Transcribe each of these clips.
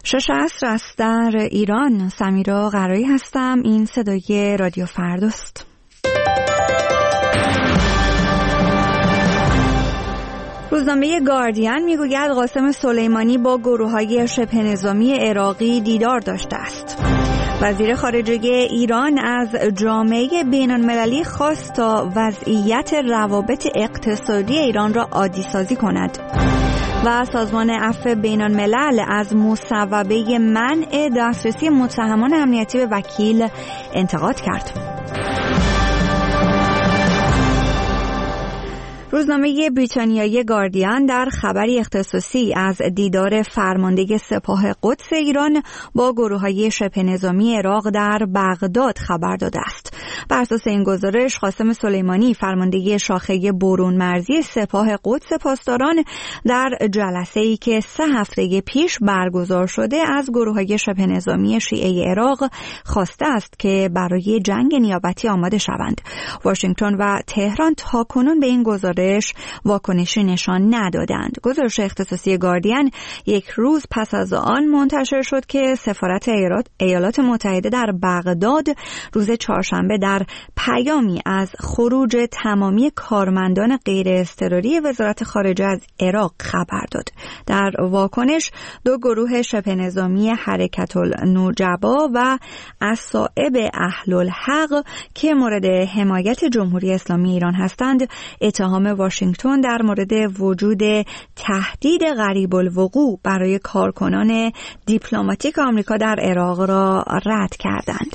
6 عصر است در ایران. سمیرا قرایی هستم. این صدای رادیو فرداست. روزنامه گاردین میگوید قاسم سلیمانی با گروه‌های شبه نظامی عراقی دیدار داشته است. وزیر خارجه ایران از جامعه بین‌المللی خواست تا وضعیت روابط اقتصادی ایران را عادی سازی کند. و سازمان عفو بین‌الملل از مصوبه منع دسترسی متهمان امنیتی به وکیل انتقاد کرد. روزنامه بریتانیایی گاردین در خبری اختصاصی از دیدار فرمانده سپاه قدس ایران با گروه‌های شبه نظامی عراق در بغداد خبر داده است. بر اساس این گزارش قاسم سلیمانی فرمانده شاخه برون مرزی سپاه قدس پاسداران در جلسه‌ای که 3 هفته پیش برگزار شده از گروه‌های شبه نظامی شیعه عراق خواسته است که برای جنگ نیابتی آماده شوند. واشنگتن و تهران تاکنون به این گزارش واکنشی نشان ندادند. گزارش اختصاصی گاردین یک روز پس از آن منتشر شد که سفارت ایالات متحده در بغداد روز چهارشنبه در پیامی از خروج تمامی کارمندان غیر اضطراری وزارت خارجه از عراق خبر داد. در واکنش 2 گروه شبه نظامی حرکت النجبا و اصائب اهل الحق که مورد حمایت جمهوری اسلامی ایران هستند اتهام واشنگتن در مورد وجود تهدید قریب الوقوع برای کارکنان دیپلماتیک آمریکا در عراق را رد کردند.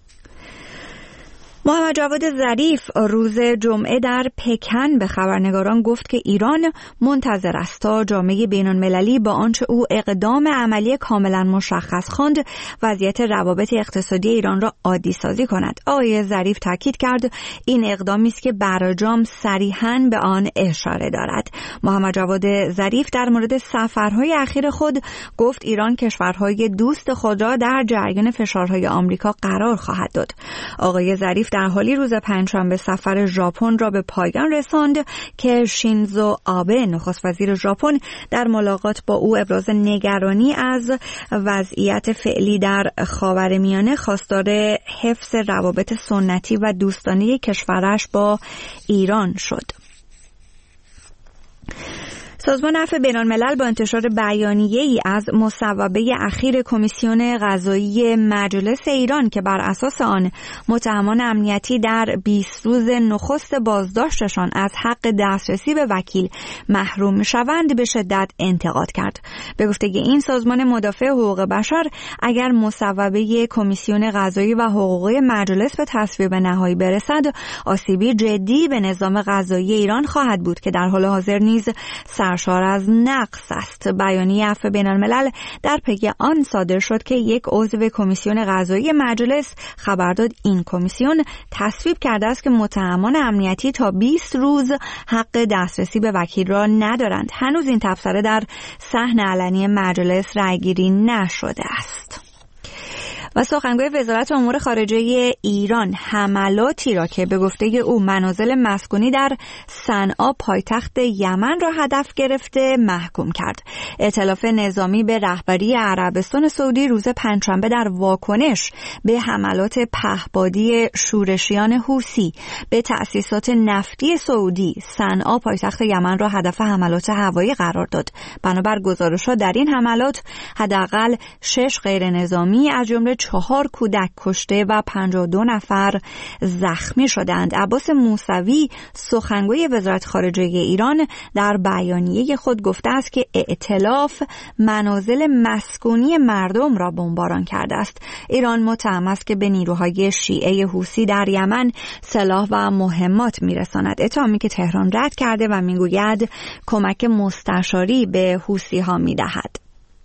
محمد جواد ظریف روز جمعه در پکن به خبرنگاران گفت که ایران منتظر است تا جامعه بین‌المللی با آنچه او اقدام عملی کاملا مشخص خواند وضعیت روابط اقتصادی ایران را عادی سازی کند. آقای ظریف تاکید کرد این اقدامی است که برجام صریحاً به آن اشاره دارد. محمد جواد ظریف در مورد سفرهای اخیر خود گفت ایران کشورهای دوست خود را در جریان فشارهای آمریکا قرار خواهد داد. آقای ظریف در حالی روز پنجشنبه سفر ژاپن را به پایان رساند که شینزو آبه نخست وزیر ژاپن در ملاقات با او ابراز نگرانی از وضعیت فعلی در خاورمیانه خواستار حفظ روابط سنتی و دوستانه کشورش با ایران شد. سازمان عفو بین‌الملل با انتشار بیانیه‌ای از مصوبه اخیر کمیسیون قضایی مجلس ایران که بر اساس آن متهمان امنیتی در 20 روز نخست بازداشتشان از حق دسترسی به وکیل محروم می‌شوند به شدت انتقاد کرد. به گفته این سازمان مدافع حقوق بشر اگر مصوبه کمیسیون قضایی و حقوقی مجلس به تصویب نهایی برسد آسیبی جدی به نظام قضایی ایران خواهد بود که در حال حاضر نیز سرشار از نقص است. بیانیه عفو بین‌الملل در پی آن صادر شد که یک عضو کمیسیون قضایی مجلس خبر داد این کمیسیون تصویب کرده است که متهمان امنیتی تا 20 روز حق دسترسی به وکیل را ندارند. هنوز این تبصره در صحن علنی مجلس رأیگیری نشده است. و سخنگوی وزارت امور خارجه ایران حملاتی را که به گفته او منازل مسکونی در صنعا پایتخت یمن را هدف گرفته محکوم کرد. ائتلاف نظامی به رهبری عربستان سعودی روز پنجشنبه در واکنش به حملات پهپادی شورشیان حوثی به تأسیسات نفتی سعودی صنعا پایتخت یمن را هدف حملات هوایی قرار داد. بنابر گزارش‌ها در این حملات حداقل 6 غیر نظامی از جمله 4 کودک کشته و 52 نفر زخمی شدند. عباس موسوی سخنگوی وزارت خارجه ایران در بیانیه خود گفته است که ائتلاف منازل مسکونی مردم را بمباران کرده است. ایران متهم است که به نیروهای شیعه حوثی در یمن سلاح و مهمات میرساند. اتهامی که تهران رد کرده و میگوید کمک مستشاری به حوثی ها میدهد.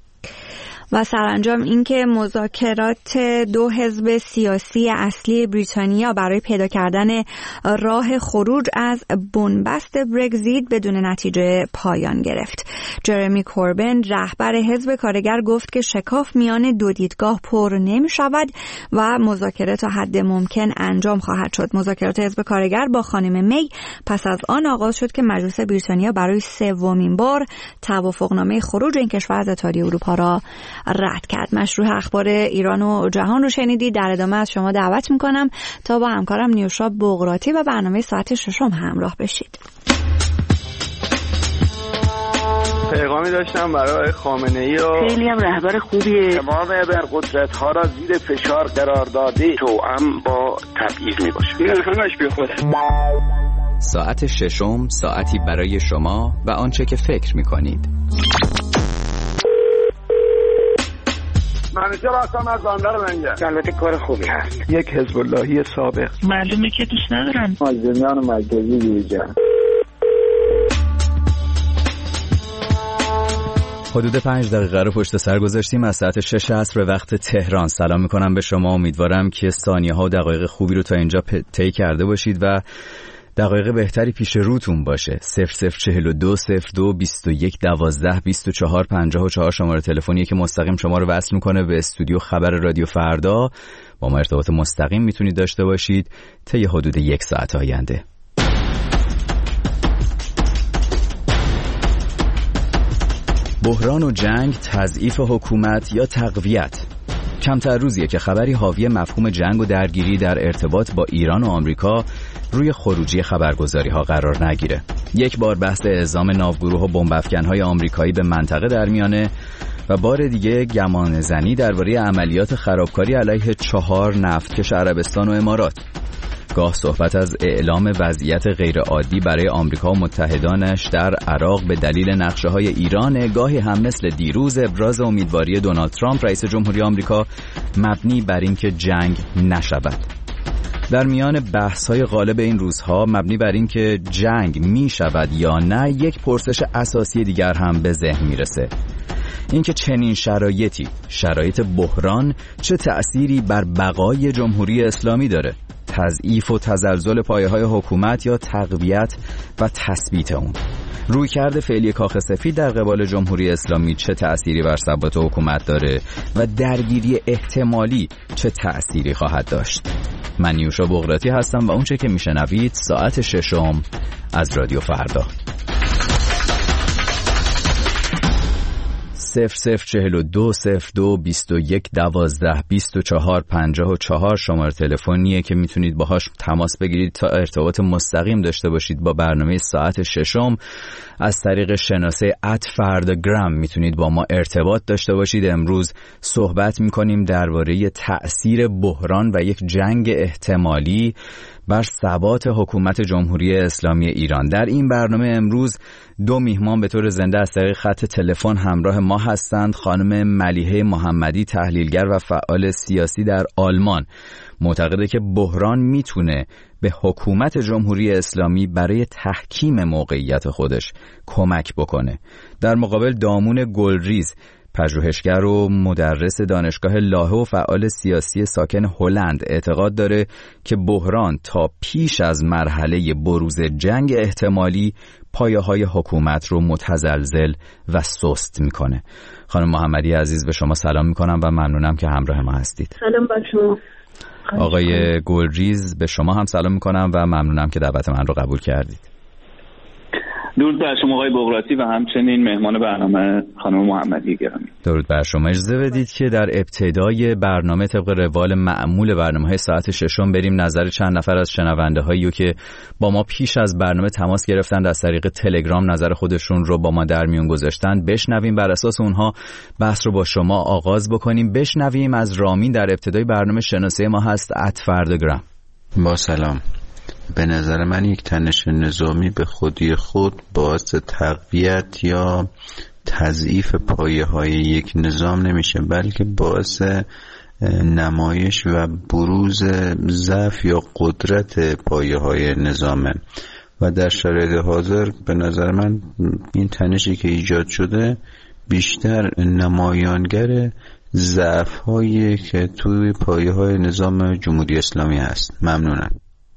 و سرانجام اینکه مذاکرات 2 حزب سیاسی اصلی بریتانیا برای پیدا کردن راه خروج از بنبست برگزیت بدون نتیجه پایان گرفت. جرمی کوربن رهبر حزب کارگر گفت که شکاف میان 2 دیدگاه پر نمی شود و مذاکره تا حد ممکن انجام خواهد شد. مذاکرات حزب کارگر با خانم می پس از آن آغاز شد که مجلس بریتانیا برای 3مین بار توافقنامه خروج این کشور از اتحادیه اروپا را رد کرد. مشروع اخبار ایران و جهان رو شنیدید. در ادامه از شما دعوت میکنم تا با همکارم نیوشا بغراتی و برنامه ساعت 6 همراه بشید. پیغامی داشتم برای خامنه‌ای و خیلی هم رهبر خوبیه. تمام ابرقدرت‌ها را زیر فشار قرار داده، توأم با تبعیض میباشه. این همش بیخوده. ساعت 6 ساعتی برای شما و آنچه که فکر میکنید. منیجر هستم از بندر منجر. البته کار خوبی هست. یک حزب اللهی سابق. معلومه که دوست ندارن. مازندران مرکزی بیرجان. حدود 5 دقیقه رو پشت سر گذاشتیم از ساعت 6 عصر به وقت تهران. سلام میکنم به شما. امیدوارم که ثانیه ها و دقایق خوبی رو تا اینجا طی کرده باشید و دقایق بهتری پیش روتون باشه. 0042 02 21 12 24 54 شماره تلفنی که مستقیم شما رو وصل میکنه به استودیو خبر رادیو فردا. با ما ارتباط مستقیم میتونید داشته باشید طی حدود 1 ساعت آینده. بحران و جنگ، تضعیف حکومت یا تقویت. کمتر روزیه که خبری حاوی مفهوم جنگ و درگیری در ارتباط با ایران و آمریکا روی خروجی خبرگزاری‌ها قرار نگیره. یک بار بحث اعزام ناوگروه و بمب‌افکن‌های آمریکایی به منطقه در میانه و بار دیگه گمان زنی درباره عملیات خرابکاری علیه 4 نفتکش عربستان و امارات. گاه صحبت از اعلام وضعیت غیرعادی برای آمریکا و متحدانش در عراق به دلیل نقشه‌های ایران، گاهی هم مثل دیروز ابراز امیدواری دونالد ترامپ رئیس جمهوری آمریکا مبنی بر اینکه جنگ نشود. در میان بحث‌های غالب این روزها مبنی بر اینکه جنگ می‌شود یا نه، یک پرسش اساسی دیگر هم به ذهن میرسه. اینکه چنین شرایطی، شرایط بحران، چه تأثیری بر بقای جمهوری اسلامی داره؟ تضعیف و تزلزل پایه‌های حکومت یا تقویت و تثبیت اون؟ رویکرد فعلی کاخ سفید در قبال جمهوری اسلامی چه تأثیری بر ثبات حکومت داره و درگیری احتمالی چه تأثیری خواهد داشت؟ من نیوشا بغراتی هستم و اونچه که میشنوید ساعت 6 از رادیو فردا. 0042 02 21 12 24 54 شماره تلفنیه که میتونید باهاش تماس بگیرید تا ارتباط مستقیم داشته باشید با برنامه ساعت 6. از طریق شناسه @فرداگرام میتونید با ما ارتباط داشته باشید. امروز صحبت میکنیم درباره تأثیر بحران و یک جنگ احتمالی بر ثبات حکومت جمهوری اسلامی ایران. در این برنامه امروز 2 میهمان به طور زنده از طریق خط تلفن همراه ما هستند. خانم ملیحه محمدی، تحلیلگر و فعال سیاسی در آلمان، معتقده که بحران میتونه به حکومت جمهوری اسلامی برای تحکیم موقعیت خودش کمک بکنه. در مقابل دامون گلریز، پژوهشگر و مدرس دانشگاه لاهه و فعال سیاسی ساکن هلند، اعتقاد داره که بحران تا پیش از مرحله بروز جنگ احتمالی پایه‌های حکومت رو متزلزل و سست میکنه. خانم محمدی عزیز، به شما سلام میکنم و ممنونم که همراه ما هستید. سلام بر شما. آقای گلریز، به شما هم سلام میکنم و ممنونم که دعوت من رو قبول کردید. درود بر شما آقای بغراتی و همچنین مهمان برنامه خانم محمدی گرامی. درود بر شما. اجازه بدید که در ابتدای برنامه طبق روال معمول برنامه‌های ساعت 6 بریم نظر چند نفر از شنونده‌هایی که با ما پیش از برنامه تماس گرفتند، از طریق تلگرام نظر خودشون رو با ما در میون گذاشتن، بشنویم. بر اساس اونها بحث رو با شما آغاز بکنیم. بشنویم از رامین. در ابتدای برنامه شناسه ما هست @فرداگرام. با سلام. به نظر من یک تنش نظامی به خودی خود باعث تقویت یا تضعیف پایه‌های یک نظام نمیشه، بلکه باعث نمایش و بروز ضعف یا قدرت پایه‌های نظامه و در شرایط حاضر به نظر من این تنشی که ایجاد شده بیشتر نمایانگر ضعف‌هایی که توی پایه‌های نظام جمهوری اسلامی هست. ممنونم.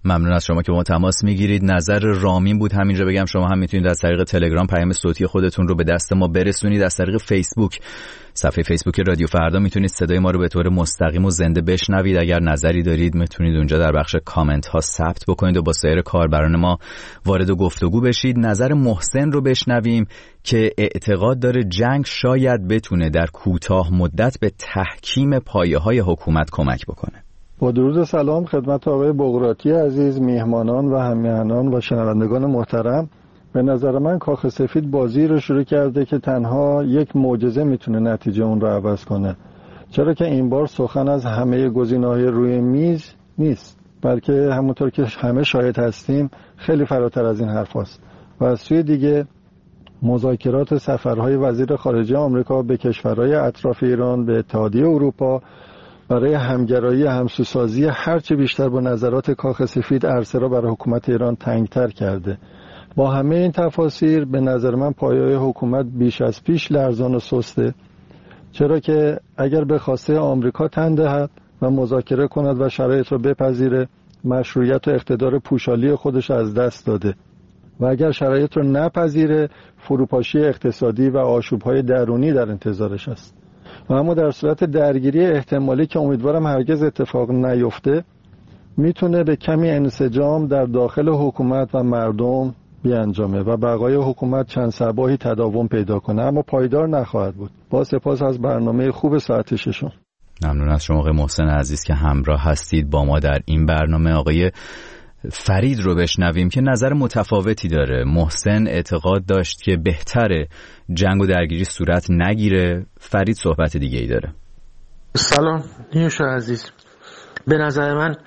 ممنون از شما که با ما تماس میگیرید. نظر رامین بود همینجا. بگم شما هم میتونید از طریق تلگرام پیام صوتی خودتون رو به دست ما برسونید. از طریق فیسبوک، صفحه فیسبوک رادیو فردا، میتونید صدای ما رو به طور مستقیم و زنده بشنوید. اگر نظری دارید میتونید اونجا در بخش کامنت ها ثبت بکنید و با سایر کاربران ما وارد گفتگو بشید. نظر محسن رو بشنویم که اعتقاد داره جنگ شاید بتونه در کوتاه مدت به تحکیم پایه‌های حکومت کمک بکنه. با درود و سلام خدمت آقای بغراتی عزیز، میهمانان و هممیهنان و شنوندگان محترم. به نظر من کاخ سفید بازی رو شروع کرده که تنها یک معجزه میتونه نتیجه اون رو عوض کنه، چرا که این بار سخن از همه گزینه‌های روی میز نیست، بلکه همونطور که همه شاهد هستیم خیلی فراتر از این حرف هست. و از سوی دیگه مذاکرات سفرهای وزیر خارجه آمریکا به کشورهای اطراف ایران، به اتحادیه اروپا، برای همگرایی همسوسازی هرچه بیشتر با نظرات کاخ سفید عرصه را برای حکومت ایران تنگتر کرده. با همه این تفاسیر به نظر من پایه‌های حکومت بیش از پیش لرزان و سسته، چرا که اگر به خواسته آمریکا تن دهد و مذاکره کند و شرایط را بپذیره، مشروعیت و اقتدار پوشالی خودش از دست داده و اگر شرایط را نپذیره، فروپاشی اقتصادی و آشوب‌های درونی در انتظارش است. و اما در صورت درگیری احتمالی که امیدوارم هرگز اتفاق نیفته، میتونه به کمی انسجام در داخل حکومت و مردم بیانجامه و بقای حکومت چند صباحی تداوم پیدا کنه، اما پایدار نخواهد بود. با سپاس از برنامه خوب ساعت ششم. ممنون از شما آقای محسن عزیز که همراه هستید با ما در این برنامه. آقای فرید رو بشنویم که نظر متفاوتی داره. محسن اعتقاد داشت که بهتره جنگ و درگیری صورت نگیره، فرید صحبت دیگه ای داره. سلام نیوشا عزیز، به نظر من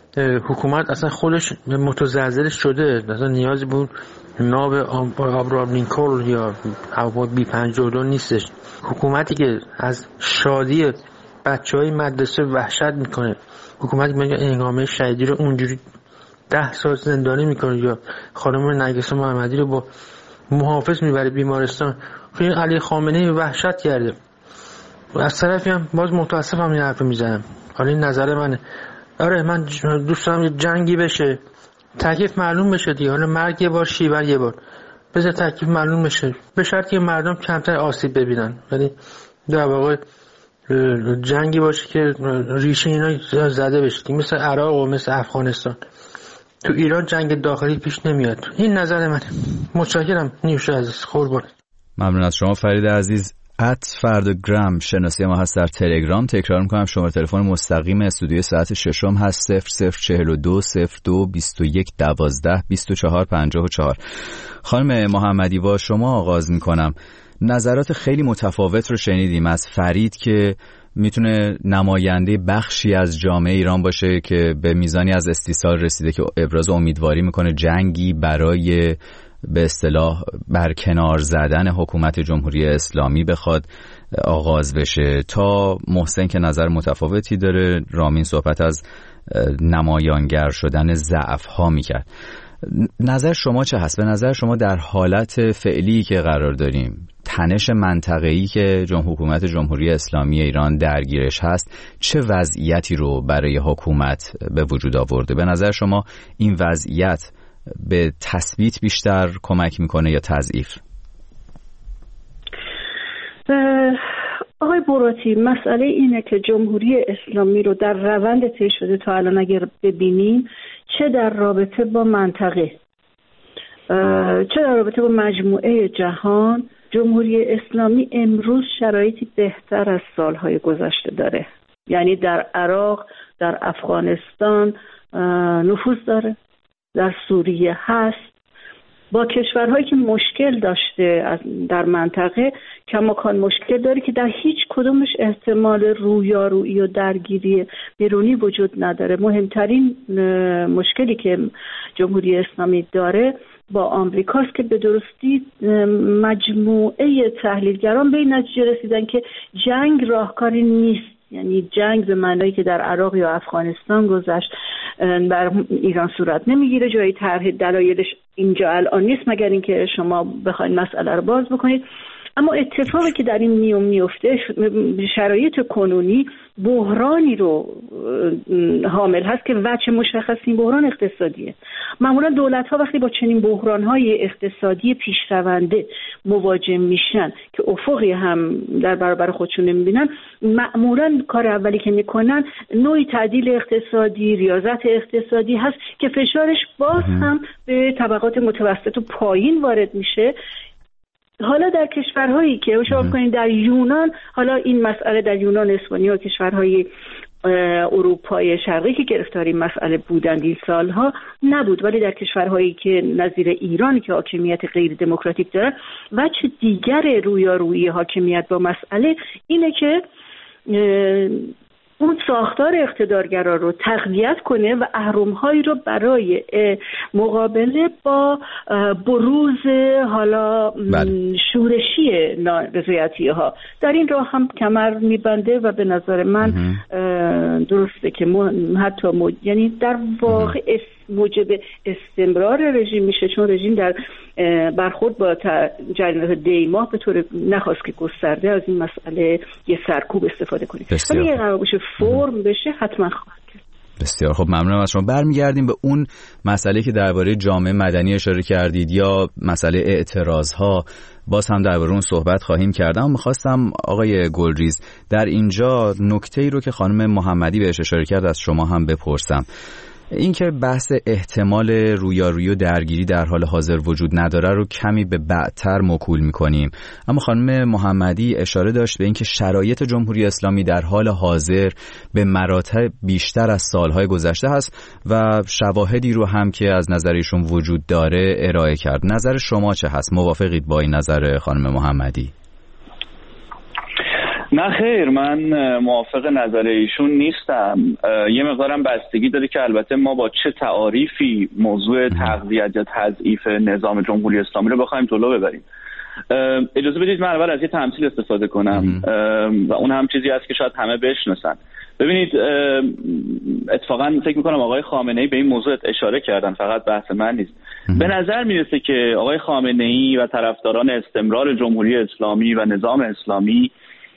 حکومت اصلا خودش متزلزل شده، اصلا نیازی بود ناب ابراهام لینکلن یا هواپیمای بی 52 نیستش. حکومتی که از شادی بچهای مدرسه وحشت میکنه، حکومتی که انگامه شهیدی رو اونجوری 10 سال زندانی میکنه یا خانم نرگس محمدی رو با محافظ میبره بیمارستان، خیلی علی خامنه‌ای وحشت کرده. از طرفی هم باز متاسفم این حرف میزنم، حالا این نظر منه. آره من دوست دارم جنگی بشه، تکلیف معلوم بشه دیگه، حالا مرگ یه بار، شیون یه بار، بذار تکلیف معلوم بشه، به شرطی که مردم کمتر آسیب ببینن. یعنی در واقع جنگی باشه که ریشه اینا زده بشه، مثل عراق و مثل افغانستان. تو ایران جنگ داخلی پیش نمیاد. این نظر منه. متشکرم نیوش عزیز، قربان. ممنون از شما فرید عزیز. @فردگرام شناسی ما هست در تلگرام. تکرار میکنم شماره تلفن مستقیم استودیو ساعت ششم هست 0042 02 21 12 24 54. خانم محمدی با شما آغاز میکنم. نظرات خیلی متفاوت رو شنیدیم از فرید که میتونه نماینده بخشی از جامعه ایران باشه که به میزانی از استیصال رسیده که ابراز امیدواری میکنه جنگی برای به اصطلاح برکنار زدن حکومت جمهوری اسلامی بخواد آغاز بشه، تا محسن که نظر متفاوتی داره. رامین صحبت از نمایانگر شدن ضعف ها میکرد. نظر شما چه هست؟ به نظر شما در حالت فعلی که قرار داریم، تنش منطقه‌ای که حکومت جمهوری اسلامی ایران درگیرش هست، چه وضعیتی رو برای حکومت به وجود آورده؟ به نظر شما این وضعیت به تثبیت بیشتر کمک میکنه یا تضعیف؟ آقای بغراتی، مسئله اینه که جمهوری اسلامی رو در روند طی شده تا الان اگر ببینیم، چه در رابطه با منطقه، چه در رابطه با مجموعه جهان، جمهوری اسلامی امروز شرایطی بهتر از سالهای گذشته داره. یعنی در عراق، در افغانستان نفوذ داره، در سوریه هست، با کشورهایی که مشکل داشته در منطقه کماکان مشکل داره که در هیچ کدومش احتمال رویارویی و درگیری بیرونی وجود نداره. مهمترین مشکلی که جمهوری اسلامی داره با آمریکاست که به درستی مجموعه تحلیلگران به این نتیجه رسیدن که جنگ راهکاری نیست. یعنی جنگ به معنایی که در عراق یا افغانستان گذشت بر ایران صورت نمیگیره. جایی طرح دلایلش اینجا الان نیست مگر اینکه شما بخواید مسئله رو باز بکنید. اما اتفاقی که در این میون میفته شرایط کنونی بحرانی رو حامل هست که وجه مشخص این بحران اقتصادیه. معمولا دولت‌ها وقتی با چنین بحران‌های اقتصادی پیشرونده مواجه میشن که افقی هم در برابر خودشون نمی‌بینن، معمولا کار اولی که میکنن نوعی تعدیل اقتصادی، ریاضت اقتصادی هست که فشارش باز هم به طبقات متوسط و پایین وارد میشه. حالا در کشورهایی که شما بکنید در یونان، حالا این مسئله در یونان، اسپانیا و کشورهای اروپای شرقی که گرفتار این مسئله بودند این سالها نبود، ولی در کشورهایی که نظیر ایران که حاکمیت غیر دموکراتیک دارن، وجه دیگر رویارویی حاکمیت با مسئله اینه که اون ساختار اقتدارگرا رو تقویت کنه و اهرم‌هایی رو برای مقابله با بروز حالا شورشی نارضایتی‌ها در این راه هم کمر می‌بنده و به نظر من درسته که حتی یعنی در واقع موجب استمرار رژیم میشه، چون رژیم در برخورد با جریانات دیماه به طور نخواست که گسترده از این مسئله یه سرکوب استفاده کنه، ولی یه قرار باشه فرم بشه حتما خواهد کرد. بسیار خب، ممنونم از شما. برمیگردیم به اون مسئله که درباره جامعه مدنی اشاره کردید یا مسئله اعتراض‌ها، باز هم درباره اون صحبت خواهیم کرد. اما می‌خواستم آقای گلریز در اینجا نکته‌ای رو که خانم محمدی بهش اشاره کرد از شما هم بپرسم. این که بحث احتمال رویارویی و درگیری در حال حاضر وجود نداره رو کمی به بعدتر موکول می‌کنیم، اما خانم محمدی اشاره داشت به اینکه شرایط جمهوری اسلامی در حال حاضر به مراتب بیشتر از سالهای گذشته هست و شواهدی رو هم که از نظرشون وجود داره ارائه کرد. نظر شما چه هست؟ موافقید با این نظر خانم محمدی؟ نه خیر، من موافق نظر ایشون نیستم. یه مقدارم بستگی داره که البته ما با چه تعاریفی موضوع تقویت یا تضعیف نظام جمهوری اسلامی رو بخوایم جلو ببریم. اجازه بدید من اول از یه تمثیل استفاده کنم و اون هم چیزی است که شاید همه بشناسن. ببینید، اتفاقا فکر میکنم آقای خامنه‌ای به این موضوع اشاره کردن، فقط بحث من نیست. به نظر میرسه که آقای خامنه‌ای و طرفداران استمرار جمهوری اسلامی و نظام اسلامی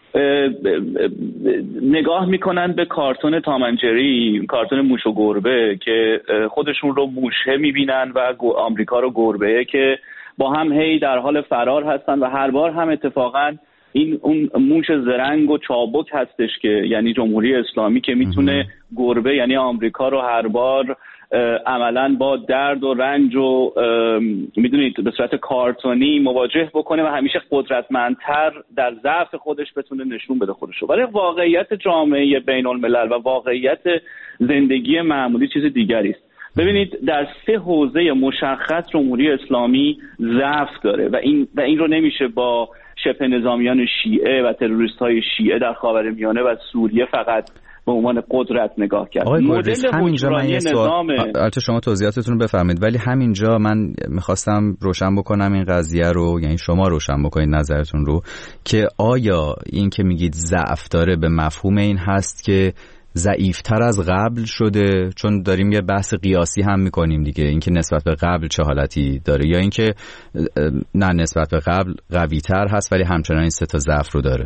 نگاه میکنن به کارتون تام اند جری، کارتون موش و گربه، که خودشون رو موشه میبینن و آمریکا رو گربه که با هم هی در حال فرار هستن و هر بار هم اتفاقا این اون موش زرنگ و چابک هستش که یعنی جمهوری اسلامی که میتونه گربه یعنی آمریکا رو هر بار عملاً با درد و رنج و میدونید به صورت کارتونی مواجه بکنه و همیشه قدرتمندتر در ضعف خودش بتونه نشون بده خودشو. ولی واقعیت جامعه بین الملل و واقعیت زندگی معمولی چیز دیگری است. ببینید، در 3 حوزه مشخص جمهوری اسلامی ضعف داره و این رو نمیشه با شبه نظامیان شیعه و تروریست‌های شیعه در خاورمیانه و سوریه فقط به عنوان قدرت نگاه کرد. مدل همینجا من یه سوال، البته شما توضیحاتتون رو بفرمایید، ولی همینجا من میخواستم روشن بکنم این قضیه رو، یعنی شما روشن بکنید نظرتون رو، که آیا این که میگید ضعف داره به مفهوم این هست که ضعیفتر از قبل شده، چون داریم یه بحث قیاسی هم میکنیم دیگه، اینکه نسبت به قبل چه حالتی داره، یا اینکه نه نسبت به قبل قوی‌تر هست ولی همچنان این 3 تا ضعف رو داره؟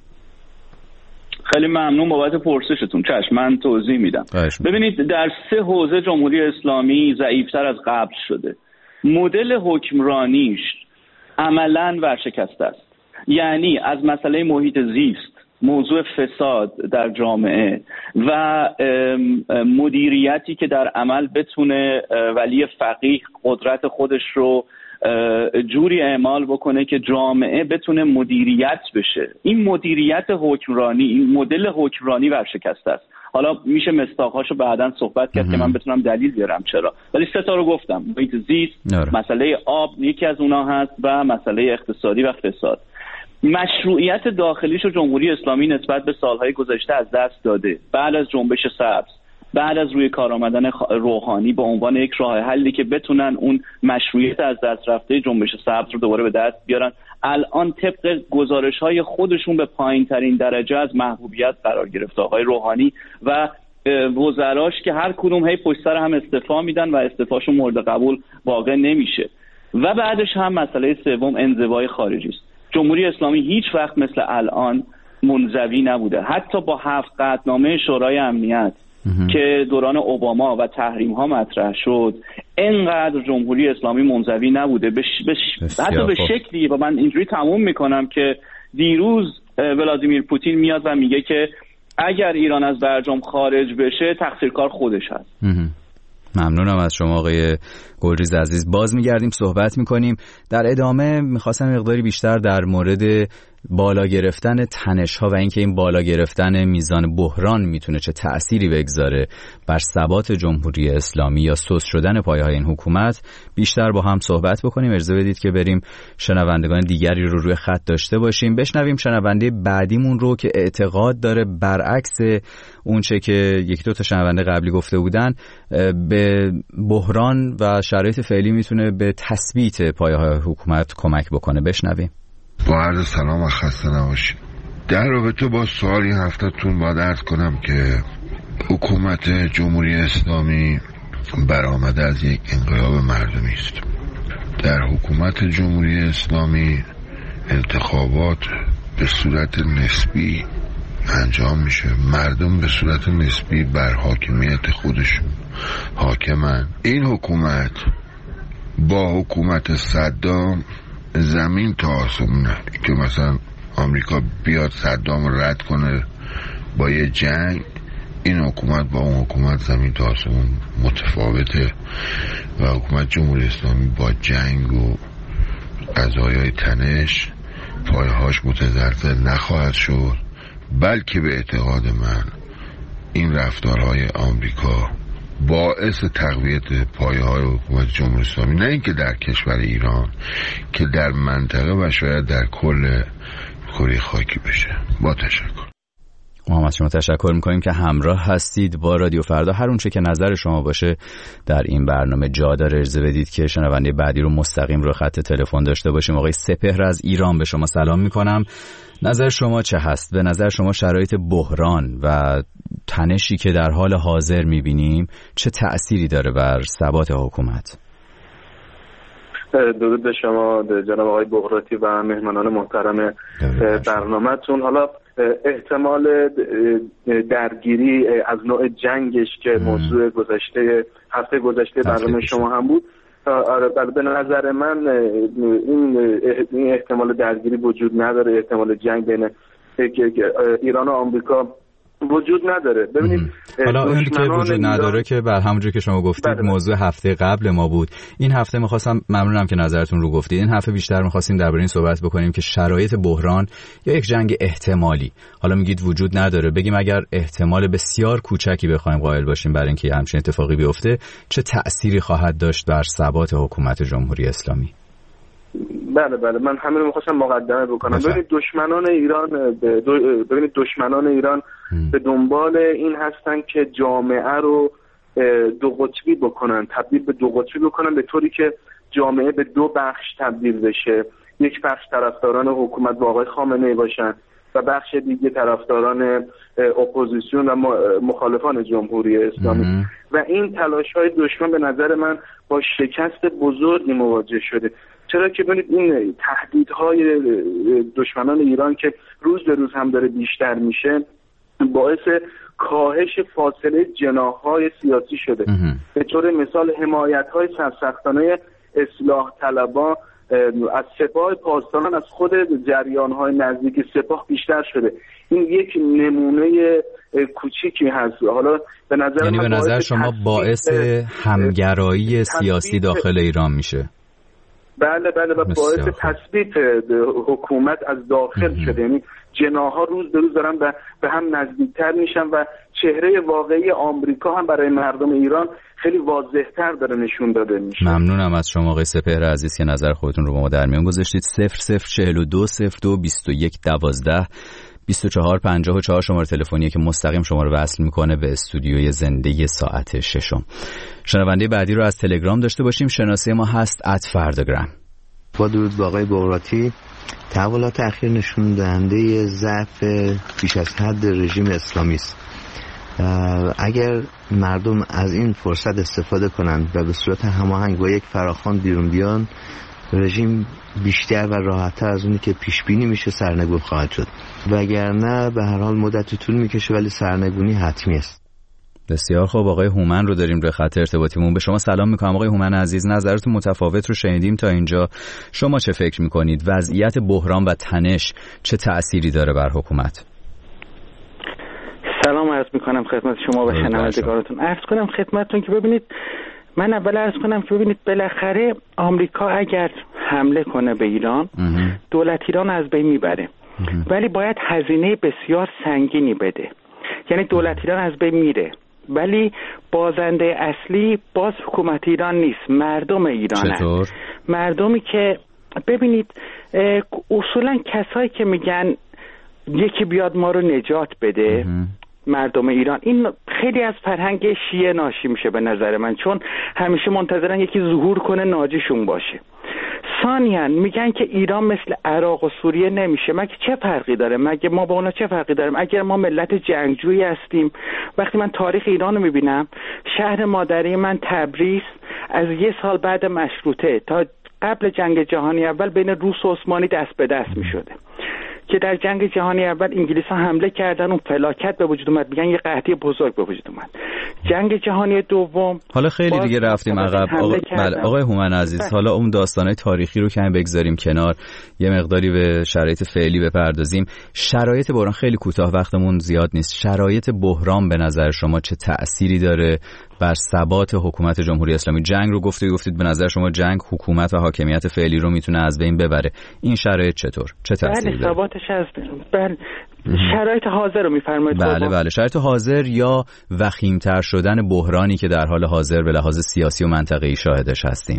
خیلی ممنون بابت پرسشتون. چشم، من توضیح میدم. ببینید، در 3 حوزه جمهوری اسلامی ضعیفتر از قبل شده. مدل حکمرانیش عملاً ورشکسته است. یعنی از مسئله محیط زیست، موضوع فساد در جامعه و مدیریتی که در عمل بتونه ولی فقیه قدرت خودش رو جوری اعمال بکنه که جامعه بتونه مدیریت بشه. این مدیریت حکمرانی، این مدل حکمرانی ورشکسته است. حالا میشه مصداق‌هاشو بعداً صحبت کرد که من بتونم دلیل بیارم چرا، ولی 3 تا رو گفتم: محیط زیست، مسئله آب یکی از اونها هست و مسئله اقتصادی و فساد. مشروعیت داخلیشو جمهوری اسلامی نسبت به سالهای گذشته از دست داده. بعد از جنبش سبز، بعد از روی کار آمدن روحانی به عنوان یک راه حلی که بتونن اون مشروعیت از دست رفته جنبش سبز رو دوباره به دست بیارن، الان طبق گزارش‌های خودشون به پایین‌ترین درجه از محبوبیت قرار گرفته. آقای روحانی و وزراش که هر کدوم هی پشت سر هم استعفا میدن و استعفاشون مورد قبول واقع نمیشه. و بعدش هم مسئله سوم انزوای خارجی است. جمهوری اسلامی هیچ وقت مثل الان منزوی نبوده. حتی با 7 قطعنامه شورای امنیت که دوران اوباما و تحریم ها مطرح شد، اینقدر جمهوری اسلامی منزوی نبوده حتی به شکلی. و من اینجوری تموم میکنم که دیروز ولادیمیر پوتین میاد و میگه که اگر ایران از برجام خارج بشه تقصیرکار خودش هست. ممنونم از شما آقای گلریز عزیز. باز میگردیم صحبت میکنیم. در ادامه میخواستم مقداری بیشتر در مورد بالا گرفتن تنش‌ها و اینکه این بالا گرفتن میزان بحران میتونه چه تأثیری بگذاره بر ثبات جمهوری اسلامی یا سوس شدن پایه‌های این حکومت بیشتر با هم صحبت بکنیم. اجازه بدید که بریم شنوندگان دیگری رو روی خط داشته باشیم. بشنویم شنونده بعدیمون رو که اعتقاد داره برعکس اون چه که یکی دو تا شنونده قبلی گفته بودن به بحران و شرایط فعلی میتونه به تثبیت پایه‌های حکومت کمک بکنه. بشنویم. با عرض سلام و خسته نباشید. در رابطه با سوالی هفته‌تون باید عرض کنم که حکومت جمهوری اسلامی برآمده از یک انقلاب مردمی است. در حکومت جمهوری اسلامی انتخابات به صورت نسبی انجام میشه، مردم به صورت نسبی بر حاکمیت خودشون حاکمن. این حکومت با حکومت صدام زمین تا آسمونه که مثلا آمریکا بیاد صدام رد کنه با یه جنگ، این حکومت با اون حکومت زمین تا آسمون متفاوته و حکومت جمهوری اسلامی با جنگ و قضایای تنش پایهاش متزلزل نخواهد شد، بلکه به اعتقاد من این رفتارهای آمریکا باعث تقویت پایه‌های حکومت جمهوری اسلامی نه اینکه در کشور ایران که در منطقه و شاید در کل کره خاکی بشه. با تشکر. ما از شما تشکر میکنیم که همراه هستید با رادیو فردا. هر اونچه که نظر شما باشه در این برنامه جا داره. اجازه بدید که شنونده بعدی رو مستقیم رو خط تلفن داشته باشیم. آقای سپهر از ایران، به شما سلام میکنم. نظر شما چه هست؟ به نظر شما شرایط بحران و تنشی که در حال حاضر میبینیم چه تأثیری داره بر ثبات حکومت؟ درود به شما جناب آقای بغراتی و مهمانان محترم برنامه‌تون. حالا احتمال درگیری از نوع جنگش که موضوع هفته گذشته برنامه شما هم بود، به نظر من این احتمال درگیری وجود نداره. احتمال جنگ بین ایران و آمریکا وجود نداره. ببینید حالا این که وجود نداره که بر همونجوری که شما گفتید موضوع هفته قبل ما بود. این هفته می‌خواستم، ممنونم که نظرتون رو گفتید، این هفته بیشتر می‌خواستیم درباره این صحبت بکنیم که شرایط بحران یا یک جنگ احتمالی، حالا میگید وجود نداره، بگیم اگر احتمال بسیار کوچکی بخوایم قائل باشیم برای اینکه همچین اتفاقی بیفته، چه تأثیری خواهد داشت بر ثبات حکومت جمهوری اسلامی؟ بله من همین رو می‌خواستم مقدمه بکنم. ببینید دشمنان ایران به دنبال این هستن که جامعه رو دو قطبی بکنن، تبدیل به دو قطبی بکنن، به طوری که جامعه به دو بخش تبدیل بشه. یک بخش طرفداران حکومت با آقای خامنه‌ای باشن و بخش دیگه طرفداران اپوزیسیون و مخالفان جمهوری اسلامی. و این تلاش‌های دشمن به نظر من با شکست بزرگی مواجه شده. چرا که ببینید این تهدیدهای دشمنان ایران که روز به روز هم داره بیشتر میشه باعث کاهش فاصله جناح‌های سیاسی شده. به طور مثال حمایت‌های سرسختانه اصلاح طلبان از سپاه پاسداران از خود جریان‌های نزدیک سپاه بیشتر شده. این یک نمونه کوچیکی هست. حالا به نظر یعنی به نظر شما باعث همگرایی سیاسی داخل ایران میشه؟ بله و باعث تثبیت حکومت از داخل شده. یعنی جناح‌ها روز به روز دارن به هم نزدیکتر میشن و چهره واقعی آمریکا هم برای مردم ایران خیلی واضح‌تر داره نشون داده میشه. ممنونم از شما آقای سپهر عزیز که نظر خودتون رو با ما در میون گذاشتید. 0042 02 21 12 24 54 شماره تلفنی که مستقیم شما رو وصل میکنه به استودیوی زنده ساعت ششم. شنونده بعدی رو از تلگرام داشته باشیم. شناسه ما هست @فردگرام. با درود با آقای بغراتی، تحولات اخیر نشون دهنده ضعف بیش از حد رژیم اسلامی است. اگر مردم از این فرصت استفاده کنند و به صورت هماهنگ با یک فراخوان بیرون بیان، رژیم بیشتر و راحت‌تر از اونی که پیش بینی میشه سرنگون خواهد شد، وگرنه به هر حال مدتی طول میکشه ولی سرنگونی حتمی است. بسیار خوب، آقای هومن رو داریم روی خط ارتباطیمون. به شما سلام میکنم آقای هومن عزیز. نظرتون متفاوت رو شنیدیم تا اینجا. شما چه فکر میکنید؟ وضعیت بحران و تنش چه تأثیری داره بر حکومت؟ سلام عرض میکنم خدمت شما و شنوندگانتون. عرض کنم خدمتتون که ببینید، من اول عرض کنم که ببینید بالاخره آمریکا اگر حمله کنه به ایران، دولت ایران از بین میبره، ولی باید هزینه بسیار سنگینی بده. یعنی دولت ایران از بین میره ولی بازنده اصلی باز حکومت ایران نیست، مردم ایران هست. مردمی که ببینید اصولا کسایی که میگن یکی بیاد ما رو نجات بده، مردم ایران، این خیلی از فرهنگ شیعه ناشی میشه به نظر من، چون همیشه منتظرن یکی ظهور کنه ناجیشون باشه. ثانیاً میگن که ایران مثل عراق و سوریه نمیشه. مگه چه فرقی داره؟ مگه ما با اونا چه فرقی داریم؟ اگر ما ملت جنگجویی هستیم، وقتی من تاریخ ایران رو میبینم، شهر مادری من تبریز از 1 سال بعد مشروطه تا قبل جنگ جهانی اول بین روس و عثمانی دست به دست میشده که در جنگ جهانی اول انگلیس ها حمله کردن، اون فلاکت به وجود اومد، میگن یه قحطی بزرگ به وجود اومد. جنگ جهانی دوم، حالا خیلی دیگه رفتیم عقب. آقای هومن عزیز، حالا اون داستانای تاریخی رو کمی بگذاریم کنار، یه مقداری به شرایط فعلی بپردازیم. شرایط بحران، خیلی کوتاه وقتمون زیاد نیست، شرایط بحران به نظر شما چه تأثیری داره بر ثبات حکومت جمهوری اسلامی؟ جنگ رو گفتید به نظر شما جنگ حکومت و حاکمیت فعلی رو میتونه از بین ببره. این شرایط چطور؟ چه تأثیری داره؟ ثباتش از بین. شرایط حاضر رو میفرمایید؟ بله، شرایط حاضر یا وخیم‌تر شدن بحرانی که در حال حاضر به لحاظ سیاسی و منطقه‌ای شاهدش هستیم.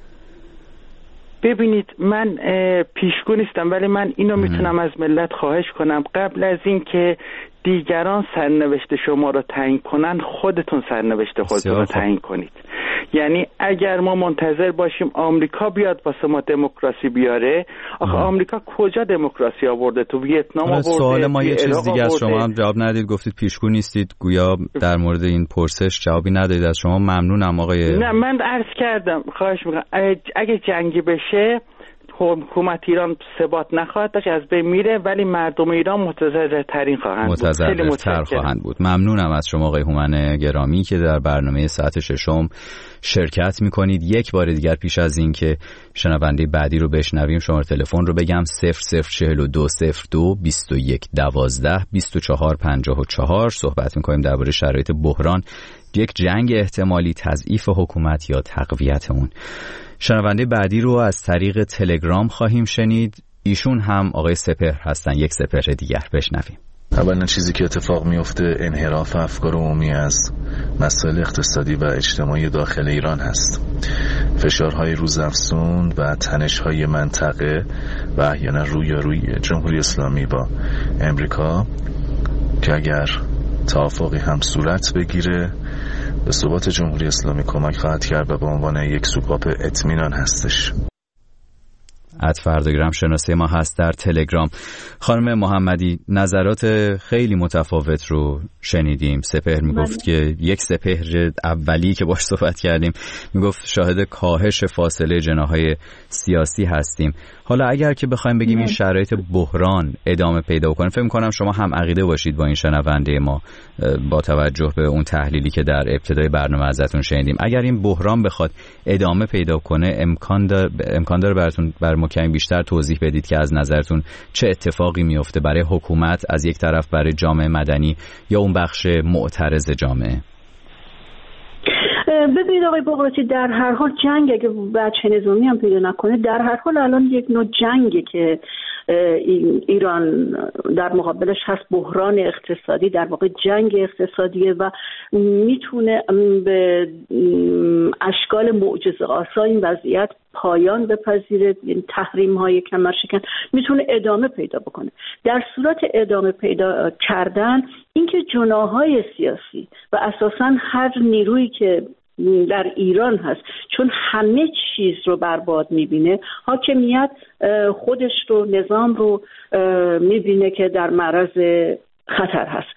ببینید، من پیشگو نیستم ولی من اینو میتونم از ملت خواهش کنم، قبل از این که دیگران سرنوشت شما رو تعیین کنن، خودتون سرنوشت خودتون رو تعیین کنید. یعنی اگر ما منتظر باشیم آمریکا بیاد واسه ما دموکراسی بیاره، آخه آمریکا کجا دموکراسی آورده؟ تو ویتنام آورده. سوال ما یه چیز دیگه از شما هم جواب ندید، گفتید پیشگو نیستید، گویا در مورد این پرسش جوابی ندادید از شما. ممنونم آقای. نه، من عرض کردم، خواهش میکنم اگه جنگی بشه حکومت ایران ثبات نخواهد داشت، از بین میره، ولی مردم ایران متضررترین خواهند بود. ممنونم از شما آقای هومن گرامی که در برنامه ساعت ششم شرکت میکنید. یک بار دیگر پیش از این که شنونده بعدی رو بشنویم شماره تلفن رو بگم: 004202 21 12 24 54. صحبت میکنیم درباره شرایط بحران، یک جنگ احتمالی، تضعیف حکومت یا تقویت اون. شنونده بعدی رو از طریق تلگرام خواهیم شنید. ایشون هم آقای سپهر هستن، یک سپهر دیگر. بشنویم. اولین چیزی که اتفاق میفته انحراف افکار عمومی از مسائل اقتصادی و اجتماعی داخل ایران هست. فشارهای روزافزون و تنش‌های منطقه و احیانا روی جمهوری اسلامی با امریکا که اگر توافقی هم صورت بگیره به ثبات جمهوری اسلامی کمک خواهد کرد و به عنوان یک سوپاپ اطمینان هستش. @فرداگرام شناسه ما هست در تلگرام. خانم محمدی، نظرات خیلی متفاوت رو شنیدیم. سپهر میگفت که یک سپهر اولی که باش صحبت کردیم میگفت شاهد کاهش فاصله جناح‌های سیاسی هستیم. حالا اگر که بخوایم بگیم این شرایط بحران ادامه پیدا کنه، فکر می‌کنم شما هم عقیده باشید با این شنونده ما با توجه به اون تحلیلی که در ابتدای برنامه ازتون شنیدیم. اگر این بحران بخواد ادامه پیدا کنه، امکان داره براتون کمی بیشتر توضیح بدید که از نظرتون چه اتفاقی میفته برای حکومت از یک طرف، برای جامعه مدنی یا اون بخش معترض جامعه؟ ببینید آقای بغراتی، در هر حال جنگ اگه بچه نظامی هم پیدا نکنه، در هر حال الان یک نوع جنگه که ایران در مقابلش هست، بحران اقتصادی، در واقع جنگ اقتصادیه و میتونه به اشکال معجزه‌آسا این وضعیت پایان بپذیره. این تحریم های کمرشکن میتونه ادامه پیدا بکنه. در صورت ادامه پیدا کردن، اینکه جناح‌های سیاسی و اساساً هر نیرویی که در ایران هست، چون همه چیز رو برباد میبینه، حاکمیت خودش رو، نظام رو میبینه که در معرض خطر هست.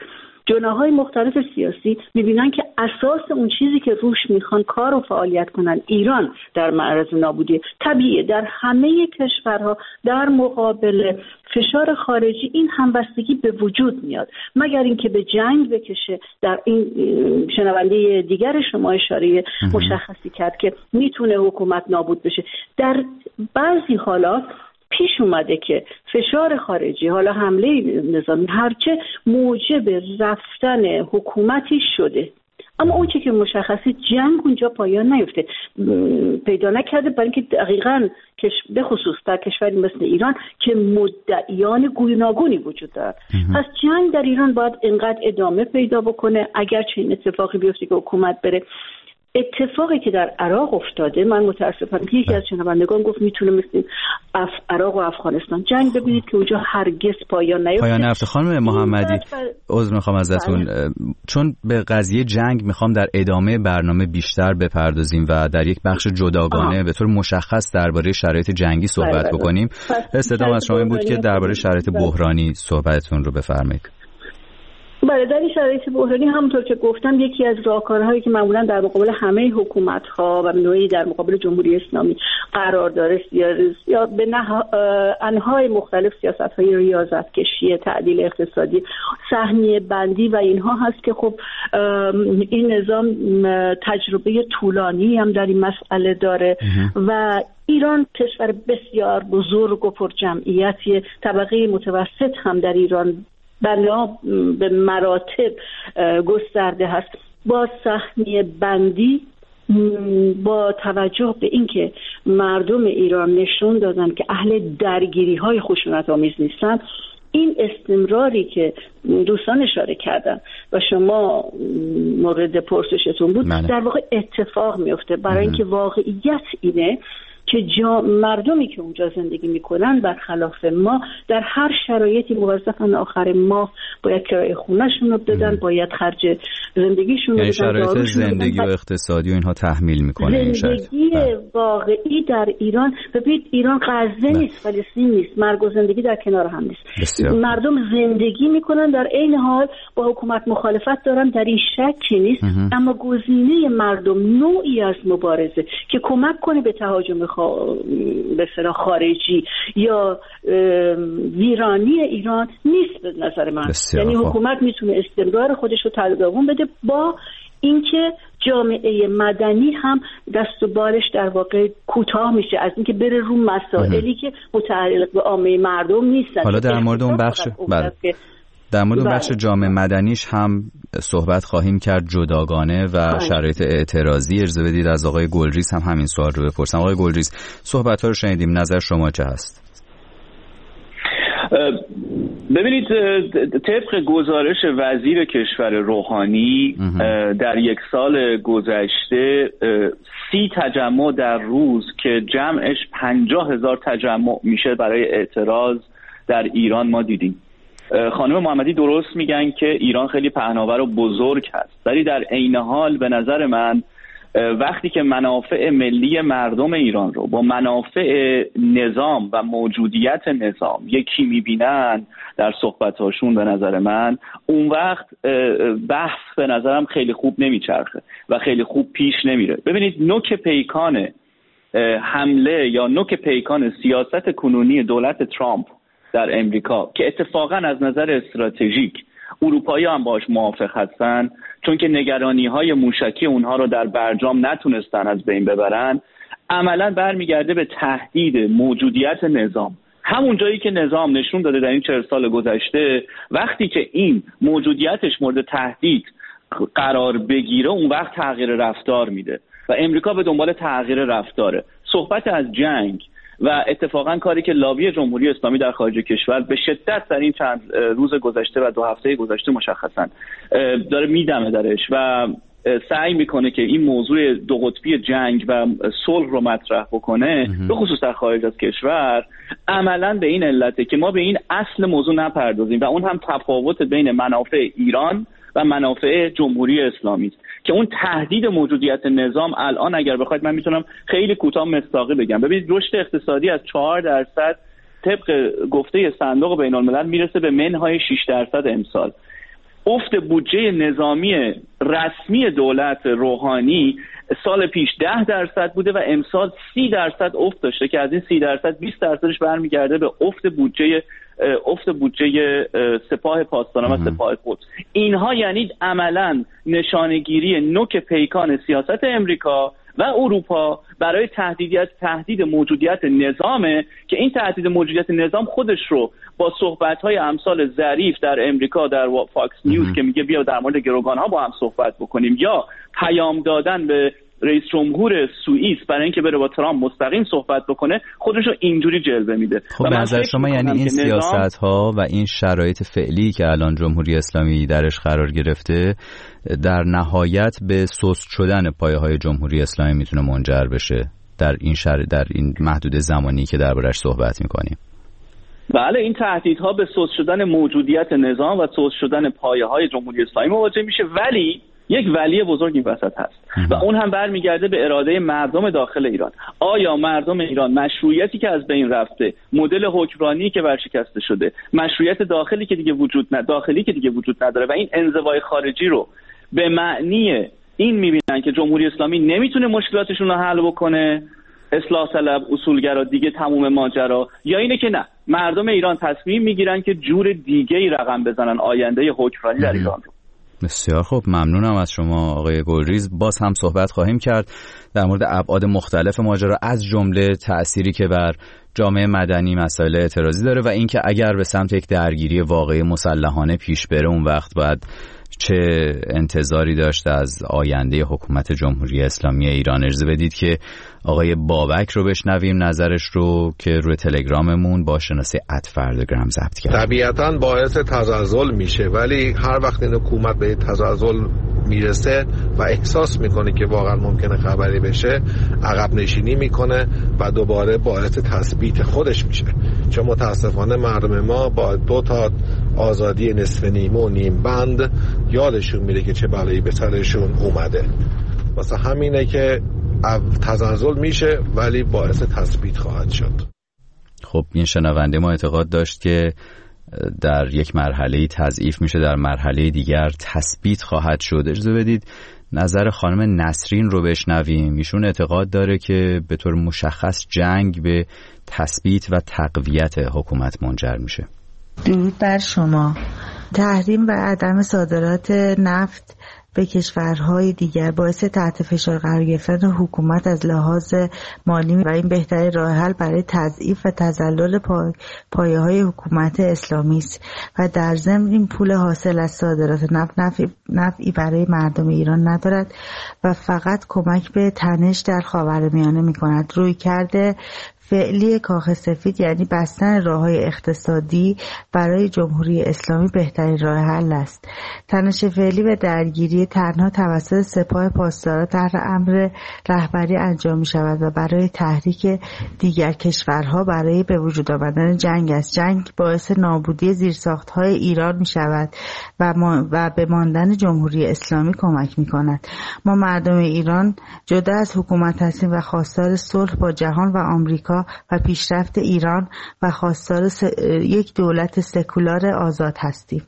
جناح‌های مختلف سیاسی می‌بینن که اساس اون چیزی که روش میخوان کار و فعالیت کنن ایران در معرض نابودی طبیعیه. در همه کشورها در مقابل فشار خارجی این همبستگی به وجود میاد، مگر اینکه به جنگ بکشه. در این شنونده دیگر شما اشاره مشخصی کرد که میتونه حکومت نابود بشه. در بعضی حالات پیش اومده که فشار خارجی، حالا حمله نظامی، هرچه موجب رفتن حکومتی شده، اما اون چی که مشخصی جنگ اونجا پایان نیفته پیدا نکرده، برای اینکه دقیقاً به خصوص در کشوری مثل ایران که مدعیان گوناگونی وجود دارد. پس جنگ در ایران باید اینقدر ادامه پیدا بکنه اگر چه این اتفاقی بیفته که حکومت بره. اتفاقی که در عراق افتاده، من متاسفم که یکی از شنوندگان گفت میتونه مثل عراق و افغانستان جنگ ببینید که اونجا هرگز پایان نیفته. خانم محمدی عذر میخوام ازتون، چون به قضیه جنگ میخوام در ادامه برنامه بیشتر بپردازیم و در یک بخش جداگانه به طور مشخص درباره شرایط جنگی صحبت بکنیم. استدام از شما این بود که درباره شرایط بحرانی صحبتتون رو بفرمایید. بله، در این شرایط بحرانی همونطور که گفتم یکی از راهکارهایی که معمولا در مقابل همه حکومت‌ها و نوعی در مقابل جمهوری اسلامی قرار داره یا به انواع مختلف سیاست‌های ریاضت‌کشی، تعدیل اقتصادی، سهمیه بندی و اینها هست که خب این نظام تجربه طولانی هم در این مسئله داره و ایران کشور بسیار بزرگ و پرجمعیتی، طبقه متوسط هم در ایران به مراتب گسترده هست. با سهمیه بندی، با توجه به اینکه مردم ایران نشون دادن که اهل درگیری‌های خشونت‌آمیز نیستن، این استمراری که دوستان اشاره کردن و شما مورد پرسشتون بود در واقع اتفاق میفته، برای اینکه واقعیت اینه که مردمی که اونجا زندگی میکنن برخلاف ما در هر شرایطی موظفن آخر ماه باید کرایه خونه‌شون رو بدن، باید خرج زندگیشون رو بدن، شرایط زندگی و اقتصادی و اینها تحمیل میکنه. زندگی واقعی در ایران، ببینید ایران غزه نیست، فلسطین نیست، مرگ و زندگی در کنار هم نیست. مردم زندگی میکنن، در عین حال با حکومت مخالفت دارن، در این شکی نیست، اما گزینه مردم نوعی از مبارزه که کمک کنه به تهاجم به اصطلاح خارجی یا ویرانی ایران نیست به نظر من. یعنی حکومت میتونه استمرار خودش رو تداوم بده با اینکه جامعه مدنی هم دست و بالش در واقع کوتاه میشه از اینکه بره رو مسائلی که متعلق به عامه مردم نیستن. حالا در مورد اون بخش جامعه مدنیش هم صحبت خواهیم کرد جداگانه و شرایط اعتراضی. اجازه بدید از آقای گلریز هم همین سوال رو بپرسم. آقای گلریز، صحبت‌ها رو شنیدیم، نظر شما چه هست؟ ببینید، طبق گزارش وزیر کشور روحانی در یک سال گذشته 30 تجمع در روز که جمعش 50,000 تجمع میشه برای اعتراض در ایران ما دیدیم. خانم محمدی درست میگن که ایران خیلی پهناور و بزرگ هست، ولی در عین حال به نظر من وقتی که منافع ملی مردم ایران رو با منافع نظام و موجودیت نظام یکی میبینن در صحبتاشون، به نظر من اون وقت بحث به نظرم خیلی خوب نمیچرخه و خیلی خوب پیش نمیره. ببینید، نوک پیکان حمله یا نوک پیکان سیاست کنونی دولت ترامپ در امریکا که اتفاقا از نظر استراتژیک اروپایی هم باش موافق هستن، چون که نگرانی‌های موشکی اونها رو در برجام نتونستن از بین ببرن، عملاً برمیگرده به تهدید موجودیت نظام. همون جایی که نظام نشون داده در این 40 سال گذشته وقتی که این موجودیتش مورد تهدید قرار بگیره اون وقت تغییر رفتار میده و امریکا به دنبال تغییر رفتاره. صحبت از جنگ و اتفاقا کاری که لابی جمهوری اسلامی در خارج کشور به شدت در این چند روز گذشته و 2 هفته گذشته مشخصا داره میدمه درش و سعی میکنه که این موضوع 2 قطبی جنگ و صلح رو مطرح بکنه، به خصوص در خارج از کشور، عملا به این علته که ما به این اصل موضوع نپردازیم و اون هم تفاوت بین منافع ایران و منافع جمهوری اسلامی است که اون تهدید موجودیت نظام الان اگر بخواید من میتونم خیلی کوتاه مصداقی بگم. ببینید، رشد اقتصادی از 4% طبق گفته صندوق بین الملل میرسه به منهای 6% امسال. افت بودجه نظامی رسمی دولت روحانی سال پیش 10% بوده و امسال 30% افت داشته که از این 30% 20%ش برمیگرده به افت بودجه سپاه پاسداران و سپاه قدس. اینها یعنی عملاً نشانه‌گیری نوک پیکان سیاست امریکا و اروپا برای تهدید موجودیت نظامه که این تهدید موجودیت نظام خودش رو با صحبت‌های امثال ظریف در امریکا در فاکس نیوز که میگه بیا در مورد گروگان‌ها با هم صحبت بکنیم، یا پیام دادن به رئیس جمهور سوئیس برای اینکه بره با ترامپ مستقیم صحبت بکنه، خودش رو اینجوری جلوه میده. خب به نظر شما یعنی این سیاست‌ها و این شرایط فعلی که الان جمهوری اسلامی درش قرار گرفته در نهایت به سست شدن پایه‌های جمهوری اسلامی میتونه منجر بشه در این محدود زمانی که دربارش صحبت می‌کنیم؟ بله، این تهدیدها به سست شدن موجودیت نظام و سست شدن پایه‌های جمهوری اسلامی مواجه میشه، ولی یک ولی بزرگ این وسط هست و اون هم برمیگرده به اراده مردم داخل ایران. آیا مردم ایران مشروعیتی که از بین رفته، مدل حکمرانی که ورشکسته شده، مشروعیت داخلی که دیگه وجود نداره و این انزوای خارجی رو به معنی این میبینن که جمهوری اسلامی نمیتونه مشکلاتشون رو حل بکنه، اصلاح طلب، اصولگرا، دیگه تموم ماجرا، یا اینه که نه، مردم ایران تصمیم میگیرن که جور دیگه‌ای رقم بزنن آینده حکمرانی در ایران رو؟ بسیار خوب، ممنونم از شما آقای گلریز. باز هم صحبت خواهیم کرد در مورد ابعاد مختلف ماجرا، از جمله تأثیری که بر جامعه مدنی مسائل اعتراضی داره و اینکه اگر به سمت یک درگیری واقعی مسلحانه پیش بره اون وقت باید چه انتظاری داشت از آینده حکومت جمهوری اسلامی ایران. اجازه بدید که آقای بابک رو بشنویم، نظرش رو که روی تلگراممون با شناسه @فردگرام ضبط کرد. طبیعتاً باعث تزلزل میشه، ولی هر وقت این حکومت به تزلزل میرسه و احساس میکنه که واقعا ممکنه خبری بشه، عقب نشینی میکنه و دوباره باعث تثبیت خودش میشه. چون متاسفانه مردم ما با 2 تا آزادی نصف نیمه و نیم بند یادشون میره که چه بلایی به سرشون اومده. واسه همینه که تزلزل میشه ولی باعث تثبیت خواهد شد. خب این شنونده ما اعتقاد داشت که در یک مرحله تضعیف میشه، در مرحله دیگر تثبیت خواهد شد. اجازه بدید نظر خانم نسرین رو بشنویم. ایشون اعتقاد داره که به طور مشخص جنگ به تثبیت و تقویت حکومت منجر میشه. درود بر شما. تحریم و عدم صادرات نفت به کشورهای دیگر باعث تحت فشار قرار گرفتن حکومت از لحاظ مالی و این بهترین راه حل برای تضعیف و تذلل پایه‌های حکومت اسلامی است و در ضمن این پول حاصل از صادرات نفعی برای مردم ایران ندارد و فقط کمک به تنش در خاورمیانه می‌کند. رویکرد فعلی کاخ سفید یعنی بستن راه‌های اقتصادی برای جمهوری اسلامی بهترین راه حل است. تنش فعلی و درگیری تنها توسط سپاه پاسداران تحت امر رهبری انجام می شود و برای تحریک دیگر کشورها برای به وجود آمدن جنگ است. جنگ باعث نابودی زیرساخت‌های ایران می شود و به ماندن جمهوری اسلامی کمک می کند. ما مردم ایران جدا از حکومت هستیم و خواستار صلح با جهان و آمریکا و پیشرفت ایران و خواستار یک دولت سکولار آزاد هستیم.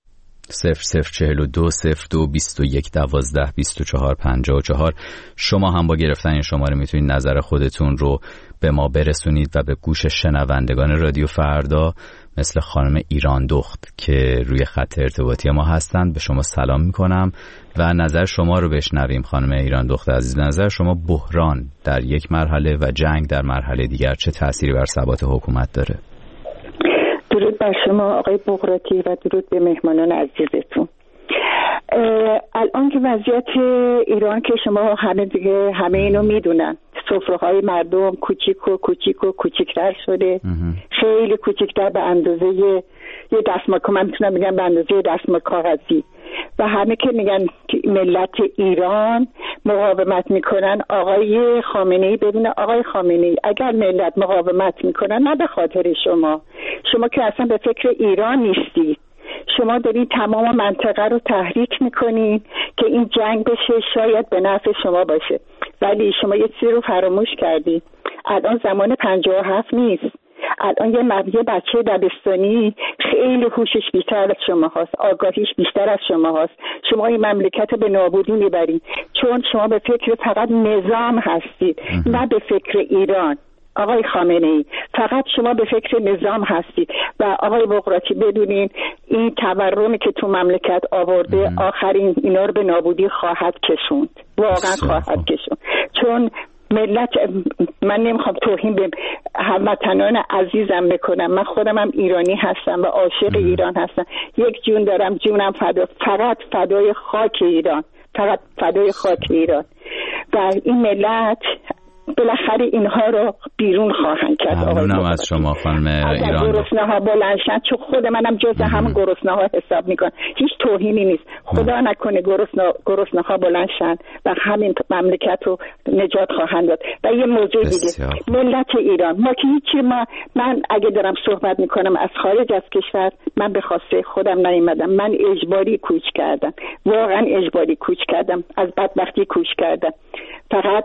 0042 02 21 12 24 54. شما هم با گرفتن این شماره میتونید نظر خودتون رو به ما برسونید و به گوش شنوندگان رادیو فردا مثل خانم ایران دخت که روی خط ارتباطی ما هستند به شما سلام میکنم و نظر شما رو بشنویم. خانم ایران دخت عزیز، نظر شما بحران در یک مرحله و جنگ در مرحله دیگر چه تأثیری بر ثبات حکومت داره؟ درود بر شما آقای بغراتی و درود به مهمانان عزیزتون. الان که وضعیت ایران که شما همه اینو میدونن، سفره‌های مردم کوچیکتر شده، خیلی کوچیکتر به اندازه یه دستمال، من میتونم بگم به اندازه دستمال کاغذی، و همه که میگن ملت ایران مقاومت میکنن. آقای خامنه‌ای، ببینه آقای خامنه‌ای، اگر ملت مقاومت میکنن نه به خاطر شما که اصلا به فکر ایران نیستید، شما دارید تمام منطقه رو تحریک میکنین که این جنگ بشه، شاید به نفع شما باشه، ولی شما یه چیزی رو فراموش کردید. الان زمان 57 نیست. الان یه بچه دبستانی خیلی هوشش بیشتر از شما هست، آگاهیش بیشتر از شما هست. شما این مملکت به نابودی میبرید چون شما به فکر فقط نظام هستید، نه به فکر ایران. آقای خامنه‌ای، فقط شما به فکر نظام هستید و آقای بغراتی بدونین این تورمی که تو مملکت آورده آخرین اینا رو به نابودی خواهد کشوند، واقعا خواهد کشوند. چون ملت، من نمیخوام توهین به هموطنان عزیزم بکنم، من خودم هم ایرانی هستم و عاشق ایران هستم، یک جون دارم، جونم فقط فدای خاک ایران، فقط فدای خاک ایران. و این ملت بالاخره اینها رو بیرون خواهند کرد. ممنونم از شما خانم ایران. گرسنه‌ها بلندشن، چون خود منم جز همون گرسنه‌ها حساب میکنم، هیچ توهینی نیست. خدا نکنه گرسنه‌ها بلندشن و همین مملکت رو نجات خواهند داد. و یه موضوع دیگه، ملت ایران، ما که هیچی، من اگه دارم صحبت میکنم از خارج از کشور، من به خواسته خودم نیومدم، من اجباری کوچ کردم، واقعا اجباری کوچ کردم، از بدبختی کوچ کردم. فقط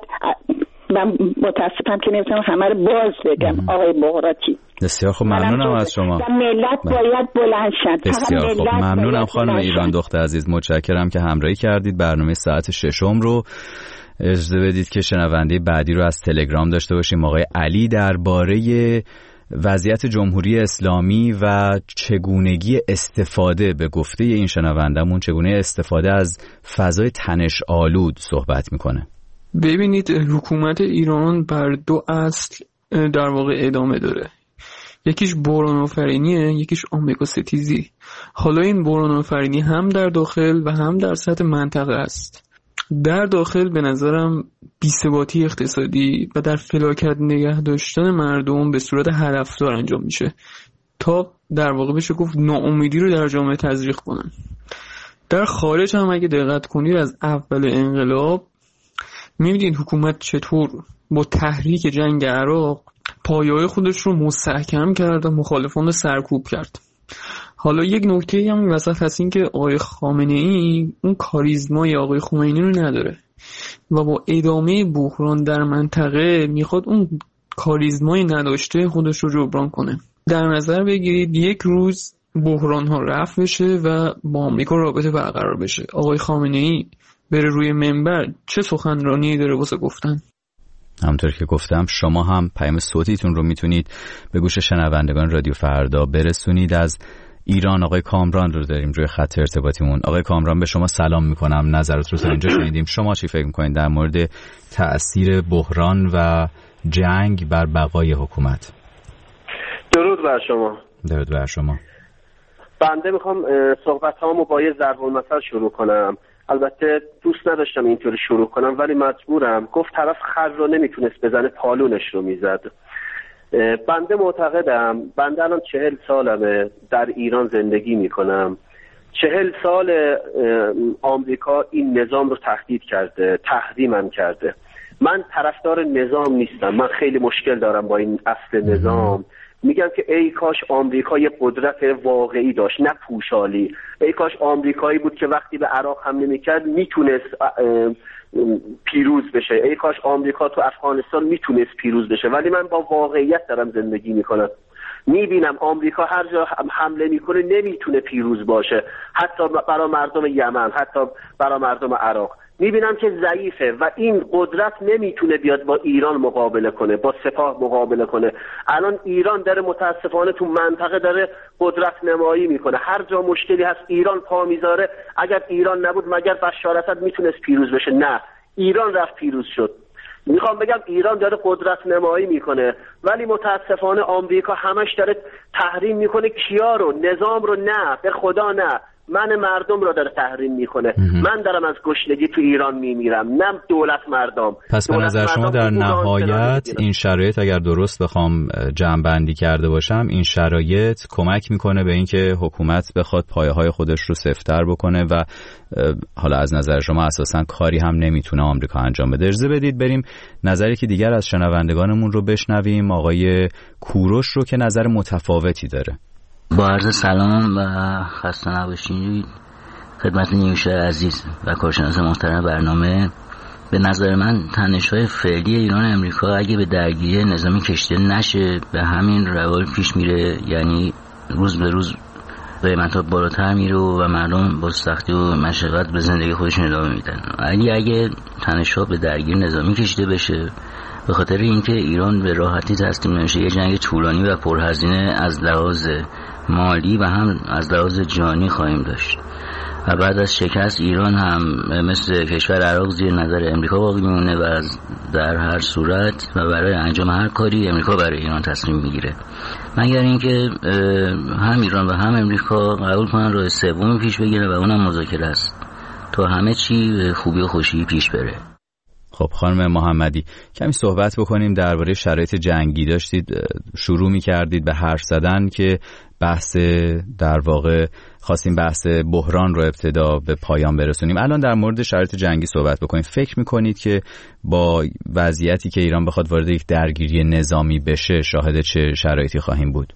من متاسفم که نمیتونم همه رو باز بگم. آقای بغراتی، بسیار خوب، ممنونم از شما. ملت باید بلند شد. بسیار خوب، ممنونم خانم ایران دختر عزیز، متشکرم که همراهی کردید. برنامه ساعت 6 رو اجازه بدید که شنونده بعدی رو از تلگرام داشته باشیم. آقای علی درباره وضعیت جمهوری اسلامی و چگونگی استفاده، به گفته این شنوندمون، چگونه استفاده از فضای تنش آلود صحبت میکنه. ببینید، حکومت ایران بر دو اصل در واقع ادامه داره، یکیش بحران آفرینیه، یکیش آمریکا ستیزی. حالا این بحران آفرینی هم در داخل و هم در سطح منطقه است. در داخل به نظرم بی‌ثباتی اقتصادی و در فلاکت نگه داشتن مردم به صورت هدفدار انجام میشه تا در واقع بشه گفت ناامیدی رو در جامعه تزریق کنن. در خارج هم اگه دقت کنید از اول انقلاب می‌بینید حکومت چطور با تحریک جنگ عراق پایه‌های خودش رو مستحکم کرد و مخالفان رو سرکوب کرد. حالا یک نکته هم وسط هست، این که آقای خامنه‌ای اون کاریزمای آقای خمینی رو نداره و با ادامه بحران در منطقه میخواد اون کاریزمای نداشته خودش رو جبران کنه. در نظر بگیرید یک روز بحران ها رفع بشه و با آمریکا رابطه برقرار بشه، آقای خامنه‌ای بره روی منبر چه سخنرانی داره واسه گفتن؟ همونطور که گفتم شما هم پیام صوتیتون رو میتونید به گوش شنوندگان رادیو فردا برسونید. از ایران آقای کامران رو داریم روی خط ارتباطیمون. آقای کامران، به شما سلام میکنم، نظرات رو تا اینجا شنیدیم. شما چی فکر میکنید در مورد تأثیر بحران و جنگ بر بقای حکومت؟ درود بر شما. درود بر شما. بنده میخوام صحبتامو با یه ضرب المثل شروع کنم. البته دوست نداشتم اینطوری شروع کنم ولی مجبورم. گفت طرف خر رو نمیتونست بزنه پالونش رو میزد. بنده معتقدم، بنده الان 40 سالمه در ایران زندگی میکنم. 40 سال آمریکا این نظام رو تهدید کرده، تحریمم کرده. من طرفدار نظام نیستم، من خیلی مشکل دارم با این اصل نظام. میگم که ای کاش آمریکا یه قدرت واقعی داشت، نه پوشالی. ای کاش آمریکایی بود که وقتی به عراق حمله میکرد میتونست پیروز بشه. ای کاش آمریکا تو افغانستان میتونست پیروز بشه. ولی من با واقعیت دارم زندگی میکنم، میبینم آمریکا هر جا حمله میکنه نمیتونه پیروز باشه، حتی برای مردم یمن، حتی برای مردم عراق. میبینم که ضعیفه و این قدرت نمیتونه بیاد با ایران مقابله کنه، با سپاه مقابله کنه. الان ایران داره متاسفانه تو منطقه داره قدرت نمایی میکنه. هر جا مشکلی هست ایران پا میذاره. اگر ایران نبود مگر بشار اسد میتونست پیروز بشه؟ نه، ایران رفت پیروز شد. میخوام بگم ایران داره قدرت نمایی میکنه ولی متاسفانه آمریکا همش داره تحریم میکنه. کیا رو؟ نظام رو نه، به خدا نه، من مردم رو داره تحریم میکنه. من دارم از گشنگی تو ایران میمیرم، نه دولت مردم. پس به نظر شما در نهایت این شرایط، اگر درست بخوام جمع بندی کرده باشم، این شرایط کمک میکنه به اینکه حکومت بخواد پایه‌های خودش رو سفت‌تر بکنه و حالا از نظر شما اساساً کاری هم نمیتونه آمریکا انجام بده. اجازه بدید بریم نظری که دیگر از شنوندگانمون رو بشنویم. آقای کوروش رو که نظر متفاوتی داره. با عرض سلام و خسته نباشید خدمت نیوشهر عزیز و کارشناس محترم برنامه. به نظر من تنش‌های فعلی ایران و امریکا اگه به درگیری نظامی کشیده نشه به همین روال پیش میره، یعنی روز به روز قیمت‌ها بالاتر میره و مردم با سختی و مشقت به زندگی خودشون ادامه میدن. اگه تنش‌ها به درگیری نظامی کشیده بشه، به خاطر اینکه ایران به راحتی تسلیم نمیشه، یه جنگ طولانی و پرهزینه از لحاظ مالی و هم از لحاظ جانی خواهیم داشت و بعد از شکست ایران هم مثل کشور عراق زیر نظر امریکا باقی میمونه و در هر صورت و برای انجام هر کاری امریکا برای ایران تصمیم میگیره، مگر اینکه هم ایران و هم امریکا قبول کنن راه سومی پیش بگیره و اونم مذاکره است تا همه چی به خوبی و خوشی پیش بره. خب خانم محمدی، کمی صحبت بکنیم درباره شرایط جنگی. داشتید شروع می‌کردید به حرف زدن که بحث در واقع خواستیم بحث بحران رو ابتدا به پایان برسونیم. الان در مورد شرایط جنگی صحبت بکنیم. فکر می‌کنید که با وضعیتی که ایران بخواد وارد یک درگیری نظامی بشه شاهد چه شرایطی خواهیم بود؟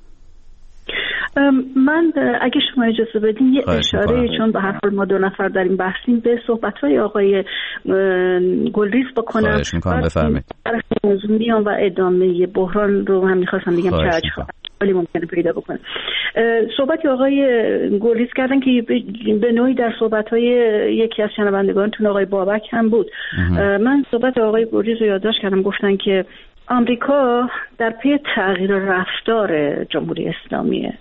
من اگه شما اجازه بدین یه اشاره، چون به هر حال ما دو نفر در این بحثیم، به صحبت‌های آقای گلریز بکنم. خواهش می‌کنم، بفرمایید. میام و ادامه بحران رو هم می‌خواستم بگم چه ولی ممکنه پیدا بکنم. صحبت آقای گلریز کردن که به نوعی در صحبت‌های یکی از شنوندگانتون آقای بابک هم بود. من صحبت آقای گلریز رو یادداشت کردم، گفتن که آمریکا در پی تغییر رفتار جمهوری اسلامیه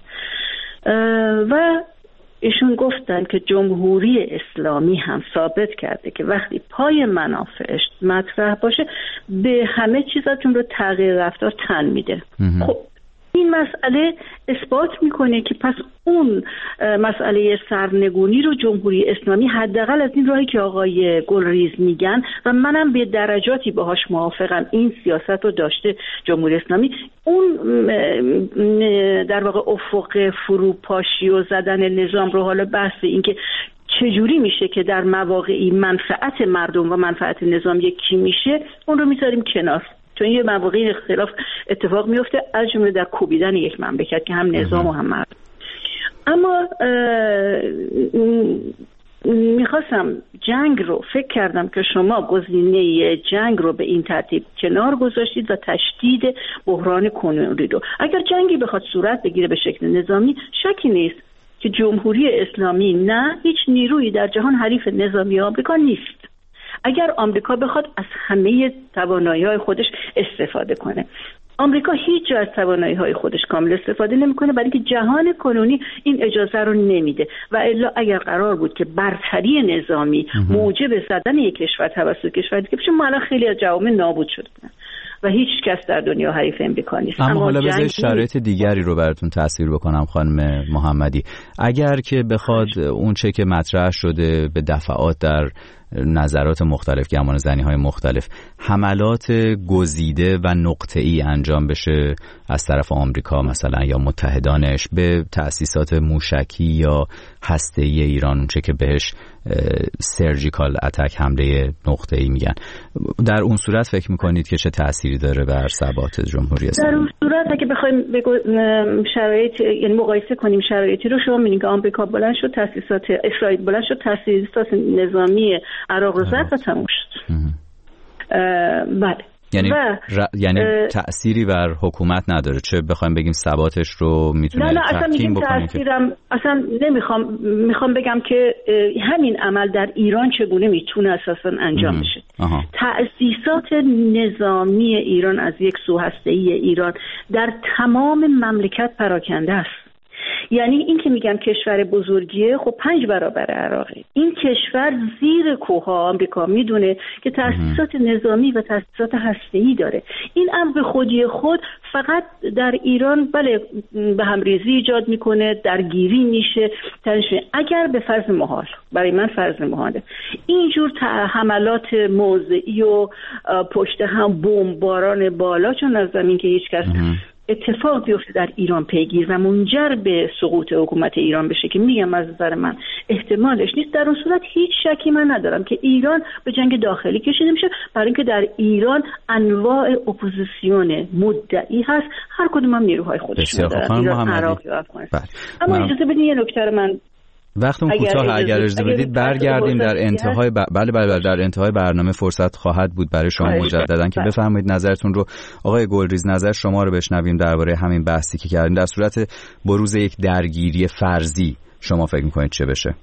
و ایشون گفتن که جمهوری اسلامی هم ثابت کرده که وقتی پای منافعش مطرح باشه به همه چیز از جمله تغییر رفتار تن میده. خب این مسئله اثبات میکنه که پس اون مسئله سرنگونی رو جمهوری اسلامی حداقل از این راهی که آقای گلریز میگن و منم به درجاتی باهاش موافقم این سیاست رو داشته جمهوری اسلامی، اون در واقع افق فروپاشی و زدن نظام رو، حالا بحث این که چجوری میشه که در مواقعی منفعت مردم و منفعت نظام یکی میشه، اون رو میذاریم کنار، چون یه مواقعی اختلاف اتفاق میفته از جمله در کوبیدن یک مملکت که هم نظام و هم مردم. اما میخواستم جنگ رو، فکر کردم که شما گزینه جنگ رو به این ترتیب کنار گذاشتید و تشدید بحران کنونی رو. اگر جنگی بخواد صورت بگیره به شکل نظامی، شکی نیست که جمهوری اسلامی نه هیچ نیرویی در جهان حریف نظامی آمریکا نیست. اگر آمریکا بخواد از همه توانایی‌های خودش استفاده کنه، آمریکا هیچ جا از توانایی‌های خودش کامل استفاده نمی‌کنه، برای اینکه جهان کنونی این اجازه رو نمیده و الا اگر قرار بود که برتری نظامی موجب زدن یک کشور توسط کشور دیگه بشه، ما الان خیلی از جوامع نابود شده بودن و هیچ کس در دنیا حریف امریکا نیست. اما حالا بذارید شرایط دیگری رو براتون تصویر بکنم خانم محمدی. اگر که بخواد اون چه که مطرح شده به دفعات در نظرات مختلف، گمان زنی‌های مختلف، حملات گزیده و نقطه‌ای انجام بشه از طرف آمریکا مثلا یا متحدانش به تأسیسات موشکی یا هسته‌ای ایران، اون چه که بهش سرجیکال اتک، حمله نقطه‌ای میگن، در اون صورت فکر میکنید که چه تأثیری داره بر ثبات جمهوری اسلامی؟ در اون صورت اگه بخوایم شرایط، یعنی مقایسه کنیم شرایطی رو، شما می‌بینید که آمریکا بلند شد تأسیسات، اسرائیل بلند شد تأسیسات نظامی عراق رو زد و تموم شد. بله. یعنی تأثیری بر حکومت نداره، چه بخوایم بگیم ثباتش رو میتونه تحکیم بکنه؟ اصلا میخوام بگم که همین عمل در ایران چگونه میتونه اساسا انجام بشه. تأسیسات نظامی ایران از یک سو هسته‌ای ایران در تمام مملکت پراکنده است. یعنی این که میگم کشور بزرگیه، خب 5 برابر عراقه. این کشور زیر کوهها آمریکا میدونه که تأسیسات نظامی و تأسیسات هسته‌ای داره. این امر به خودی خود فقط در ایران بله به همریزی ایجاد میکنه، درگیری میشه، تنشونه. اگر به فرض محال، برای من فرض محاله، اینجور حملات موضعی و پشت هم بمباران بالا چون از زمین که هیچ کس اتفاق بیفته در ایران پیگیر و منجر به سقوط حکومت ایران بشه که میگم از نظر من احتمالش نیست، در اون صورت هیچ شکی من ندارم که ایران به جنگ داخلی کشیده میشه، برای اینکه در ایران انواع اپوزیسیون مدعی هست، هر کدوم هم نیروهای خودشون دارن، ایران، عراق یا افغانستان. اما اجازه بدین یه نکته رو من وقتمون کوتاه، اگر اجازه بدید برگردیم در انتهای بله در انتهای برنامه فرصت خواهد بود برای شما مجددا که بفرمایید نظرتون رو. آقای گلریز، نظر شما رو بشنویم درباره همین بحثی که کردیم. در صورت بروز یک درگیری فرضی شما فکر می‌کنید چه بشه؟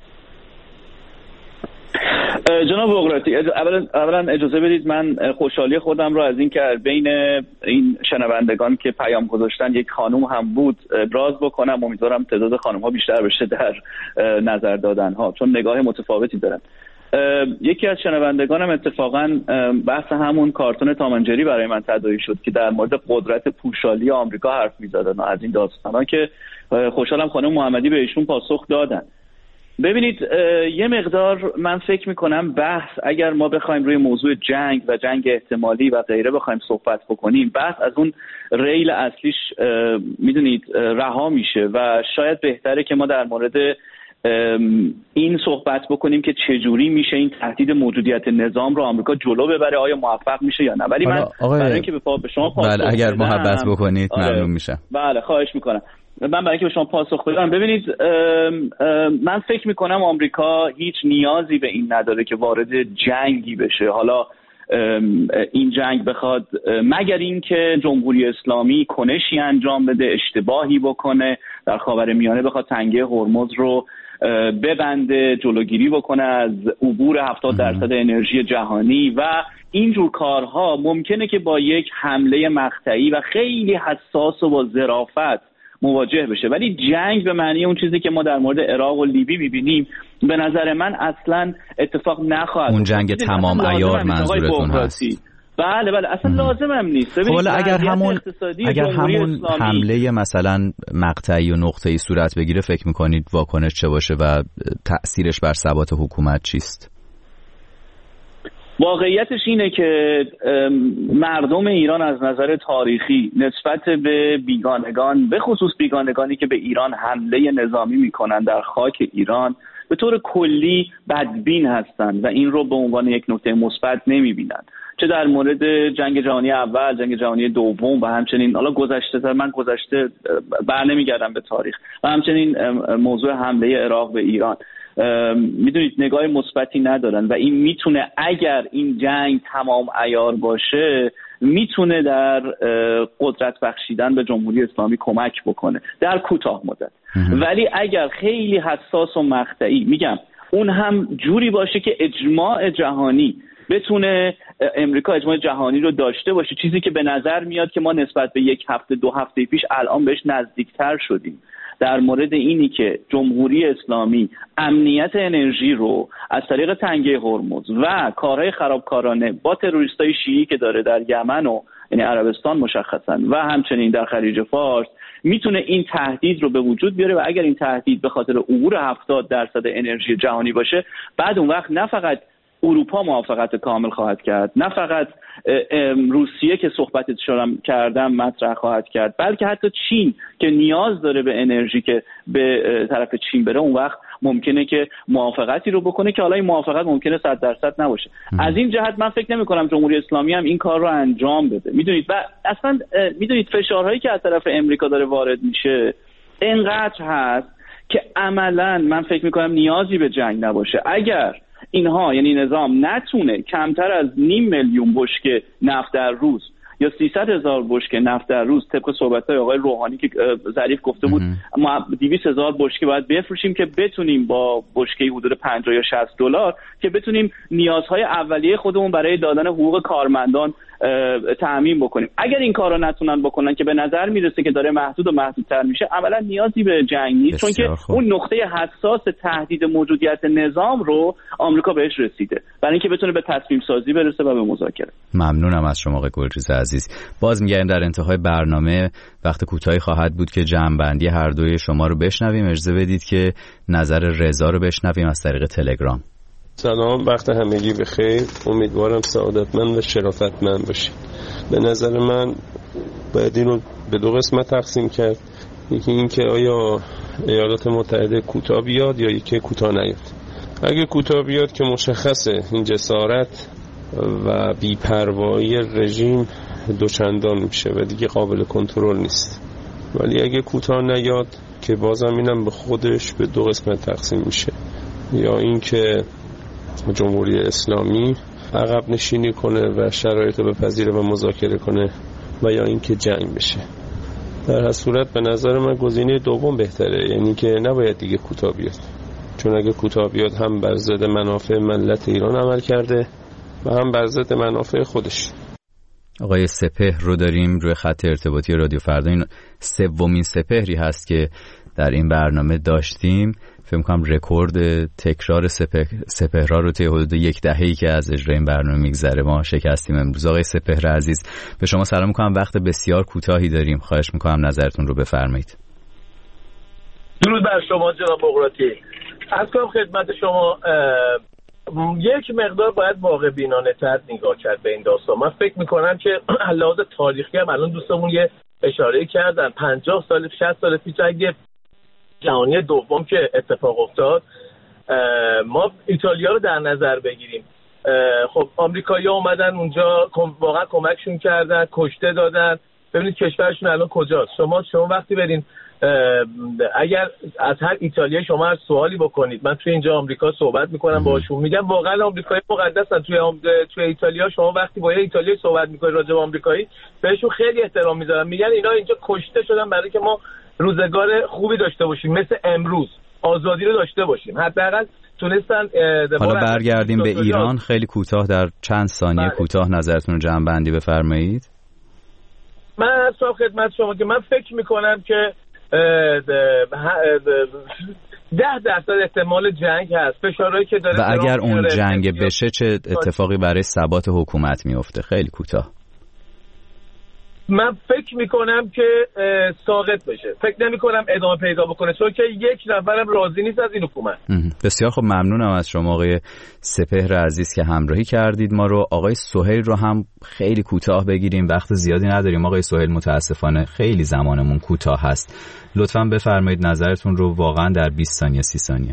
جناب بغراتی، اولا اجازه بدید من خوشحالی خودم رو از این که بین این شنوندگان که پیام گذاشتن یک خانم هم بود ابراز بکنم. امیدوارم تعداد خانم ها بیشتر بشه در نظر دادن ها، چون نگاه متفاوتی دارن. یکی از شنوندگانم اتفاقا بحث همون کارتون تام اند جری برای من تداعی شد که در مورد قدرت پوشالی آمریکا حرف می‌زدن و از این داستانا که خوشحالم خانم محمدی به ایشون پاسخ دادن. ببینید یه مقدار من فکر میکنم بحث، اگر ما بخوایم روی موضوع جنگ و جنگ احتمالی و غیره بخوایم صحبت بکنیم، بحث از اون ریل اصلیش میدونید رها میشه و شاید بهتره که ما در مورد این صحبت بکنیم که چجوری میشه این تهدید موجودیت نظام رو آمریکا جلو ببره، آیا موفق میشه یا نه. ولی من برای اینکه به شما پاسخ بدم، اگر محبت بکنید ممنون میشم. بله خواهش میکنم. من برای اینکه به شما پاسخ بدم، ببینید من فکر میکنم آمریکا هیچ نیازی به این نداره که وارد جنگی بشه. حالا این جنگ بخواد، مگر اینکه جمهوری اسلامی کنشی انجام بده، اشتباهی بکنه در خاورمیانه، بخواد تنگه هرمز رو ببنده، جلوگیری بکنه از عبور 70% انرژی جهانی و اینجور کارها ممکنه که با یک حمله مقطعی و خیلی حساس و با ظرافت مواجه بشه. ولی جنگ به معنی اون چیزی که ما در مورد عراق و لیبی می‌بینیم به نظر من اصلا اتفاق نخواهد. اون جنگ تمام عیار منظورتون هست؟ بله اصلا لازم هم نیست. حالا اگر همون حمله مثلا مقطعی و نقطه‌ای صورت بگیره، فکر می‌کنید واکنش چه باشه و تأثیرش بر ثبات حکومت چیست؟ واقعیتش اینه که مردم ایران از نظر تاریخی نسبت به بیگانگان، به خصوص بیگانگانی که به ایران حمله نظامی میکنن در خاک ایران، به طور کلی بدبین هستند و این رو به عنوان یک نکته مثبت نمیبینن. چه در مورد جنگ جهانی اول، جنگ جهانی دوم و همچنین حالا گذشته بر نمیگردم به تاریخ و همچنین موضوع حمله عراق به ایران، میدونید نگاه مثبتی ندارن و این میتونه، اگر این جنگ تمام عیار باشه، میتونه در قدرت بخشیدن به جمهوری اسلامی کمک بکنه در کوتاه مدت. ولی اگر خیلی حساس و مقطعی، میگم اون هم جوری باشه که اجماع جهانی بتونه، امریکا اجماع جهانی رو داشته باشه، چیزی که به نظر میاد که ما نسبت به یک هفته دو هفته پیش الان بهش نزدیکتر شدیم، در مورد اینی که جمهوری اسلامی امنیت انرژی رو از طریق تنگه هرمز و کارهای خرابکارانه با تروریستای شیعی که داره در یمن و یعنی عربستان مشخصا و همچنین در خلیج فارس، میتونه این تهدید رو به وجود بیاره و اگر این تهدید به خاطر عبور 70% انرژی جهانی باشه، بعد اون وقت نه فقط اروپا موافقت کامل خواهد کرد، نه فقط روسیه که صحبتش کردم مطرح خواهد کرد، بلکه حتی چین که نیاز داره به انرژی که به طرف چین بره، اون وقت ممکنه که موافقتی رو بکنه که حالا این موافقت ممکنه 100% نباشه. از این جهت من فکر نمی کنم جمهوری اسلامی هم این کار رو انجام بده. میدونید و اصلا میدونید فشارهایی که از طرف امریکا داره وارد میشه اینقدر هست که عملا من فکر می کنم نیازی به جنگ نباشه. اگر اینها یعنی نظام نتونه کمتر از 500,000 بشکه نفت در روز یا 300,000 بشکه نفت در روز، طبق صحبت‌های آقای روحانی که ظریف گفته بود ما 200,000 بشکه باید بفروشیم که بتونیم با بشکه حدود 50 یا 60 دلار که بتونیم نیازهای اولیه خودمون برای دادن حقوق کارمندان تأمین بکنیم. اگر این کارو نتونن بکنن که به نظر میرسه که داره محدود و محدودتر میشه، عملا نیازی به جنگ نیست، چون که اون نقطه حساس تهدید موجودیت نظام رو آمریکا بهش رسیده برای اینکه بتونه به تصمیم سازی برسه و به مذاکره. ممنونم از شما آقای گلریز عزیز. باز میگردیم در انتهای برنامه، وقت کوتاهی خواهد بود که جمع‌بندی هر دوی شما رو بشنویم. اجازه بدید که نظر رضا رو بشنویم از طریق تلگرام. سلام، وقت همگی بخیر. امیدوارم سعادتمند و شرافتمند باشید. به نظر من باید این رو به دو قسمت تقسیم کرد. یکی این که آیا ایالات متحده کوتاه بیاد یا یکی کوتاه نیاد. اگه کوتاه بیاد که مشخصه این جسارت و بی‌پروایی رژیم دوچندان میشه و دیگه قابل کنترل نیست. ولی اگه کوتاه نیاد که بازم اینم به خودش به دو قسمت تقسیم میشه، یا این که جمهوری اسلامی عقب نشینی کنه و شرایط رو بپذیره و مذاکره کنه، و یا این که جنگ بشه. در هر صورت به نظر من گزینه دوم بهتره، یعنی که نباید دیگه کوتاه بیاد، چون اگه کوتاه بیاد هم بر ضد منافع ملت ایران عمل کرده و هم بر ضد منافع خودش. آقای سپهر رو داریم روی خط ارتباطی رادیو فردا. این سومین سپهری هست که در این برنامه داشتیم. فکر کنم رکورد تکرار سپهرها رو طی حدود یک دهه‌ای که از اجرای این برنامه میگذره ما شکستیم امروز. آقای سپهر عزیز، به شما سلام میکنم. وقت بسیار کوتاهی داریم، خواهش میکنم نظرتون رو بفرمایید. درود بر شما جناب بغراتی. عرض کنم خدمت شما یک مقدار باید واقع بینانه تر نگاه کرد به این داستان. من فکر میکنم که لحاظ تاریخی هم الان دوستمون یه اشاره کردن 50 سال 60 سال پیش اگه جهانی دوم که اتفاق افتاد ما ایتالیا رو در نظر بگیریم، خب آمریکایی‌ها اومدن اونجا واقعا کمکشون کردن، کشته دادن. ببینید کشورشون الان کجاست. شما وقتی برین اگر از هر ایتالیایی شما هر سوالی بکنید، من توی اینجا آمریکا صحبت میکنم باهاشون، میگم واقعا آمریکایی مقدسن. توی ایتالیا شما وقتی با یه ایتالیایی صحبت میکنید راجع به آمریکایی بهشون خیلی احترام میذارن، میگن اینا اینجا کشته شدن برای که ما روزگار خوبی داشته باشیم، مثل امروز آزادی رو داشته باشیم. حداقل تونستن. حالا برگردیم به ایران خیلی کوتاه، در چند ثانیه کوتاه نظرتون رو جمع‌بندی بفرمایید. من اصلا خدمت شما که من فکر میکنم که 10% احتمال جنگ هست، فشارهایی که داره. و اگر اون جنگ بشه چه اتفاقی برای ثبات حکومت میفته؟ خیلی کوتاه. من فکر میکنم که ساقط بشه، فکر نمی کنم ادامه پیدا بکنه، چون که یک نفرم راضی نیست از این حکومت. بسیار خب، ممنونم از شما آقای سپهر عزیز که همراهی کردید ما رو. آقای سهیل رو هم خیلی کوتاه بگیریم، وقت زیادی نداریم. آقای سهیل متاسفانه خیلی زمانمون کوتاه هست، لطفاً بفرمایید نظرتون رو واقعا در 20 ثانیه 30 ثانیه.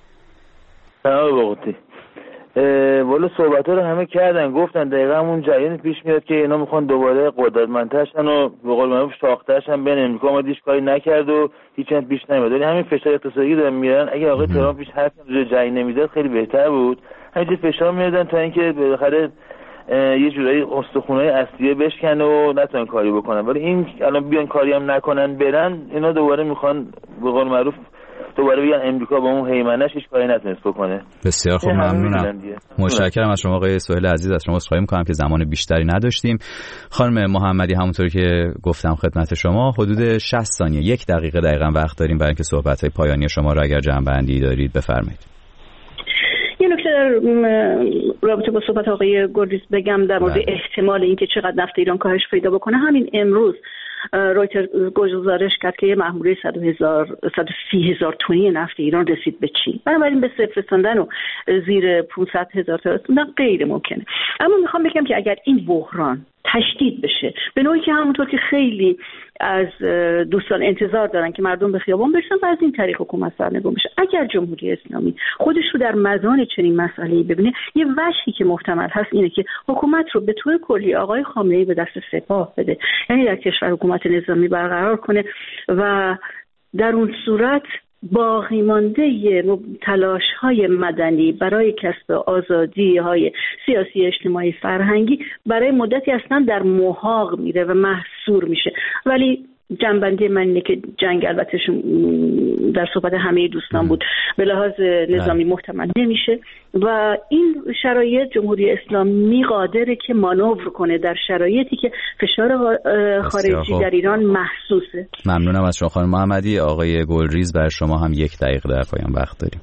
والا صحبت‌ها رو همه کردن، گفتن دقیقاً همون جریان پیش میاد که اینا میخوان دوباره قدرتمندتر شن و به قول معروف شاخ‌تر شن. بین امریکا ما هیچ کاری نکرد و هیچ چیز پیش نمیاد، ولی همین فشار اقتصادی دارن میارن. اگه آقای ترامپ پیش حرف روی جنگ نمیداد خیلی بهتر بود. همین فشار میادن تا اینکه بالاخره یه جورایی استخونای اصلیه بشکنه و نتونن کاری بکنن. ولی این الان بیان کاری هم نکنن برن، اینا دوباره میخوان به قول معروف دوباره بگن امریکا با اون هیمنش هیچ کاری نتونست بکنه. بسیار خوب، ممنونم. متشکرم از شما آقای سهیل عزیز. از شما عذرخواهی می‌کنم که زمان بیشتری نداشتیم. خانم محمدی، همونطور که گفتم خدمت شما حدود 60 ثانیه 1 دقیقه دقیقاً وقت داریم برای اینکه صحبت‌های پایانی شما رو اگر جمع‌بندی دارید بفرمایید. یه نکته در رابطه با صحبت آقای گلریز بگم در مورد احتمال اینکه چقدر نفت ایران کاهش پیدا بکنه. همین امروز رویترز گزارش کرد که یه محموله 130,000 تونی نفت ایران رسید به چین. بنابراین به صفر رساندن و زیر 500,000 تا رسوندن غیر ممکنه. اما میخوام بگم که اگر این بحران تشدید بشه به نوعی که همونطور که خیلی از دوستان انتظار دارن که مردم به خیابان برسن و از این طریق حکومت سرنگون بشه، اگر جمهوری اسلامی خودش رو در مزان چنین مسئله‌ای ببینه، یه وجهی که محتمل هست اینه که حکومت رو به طور کلی آقای خامنه‌ای به دست سپاه بده، یعنی در کشور حکومت نظامی برقرار کنه و در اون صورت باقی مانده تلاش‌های مدنی برای کسب آزادی‌های سیاسی، اجتماعی، فرهنگی برای مدتی اصلا در محاق میره و محصور میشه. ولی جنبندی من اینه که جنگ البته در صحبت همه دوستان بود به لحاظ نظامی محتمل نمیشه و این شرایط جمهوری اسلامی قادره که مانور کنه در شرایطی که فشار خارجی در ایران محسوسه. ممنونم از شما خانم محمدی. آقای گلریز برای شما هم 1 دقیقه در پایان وقت داریم.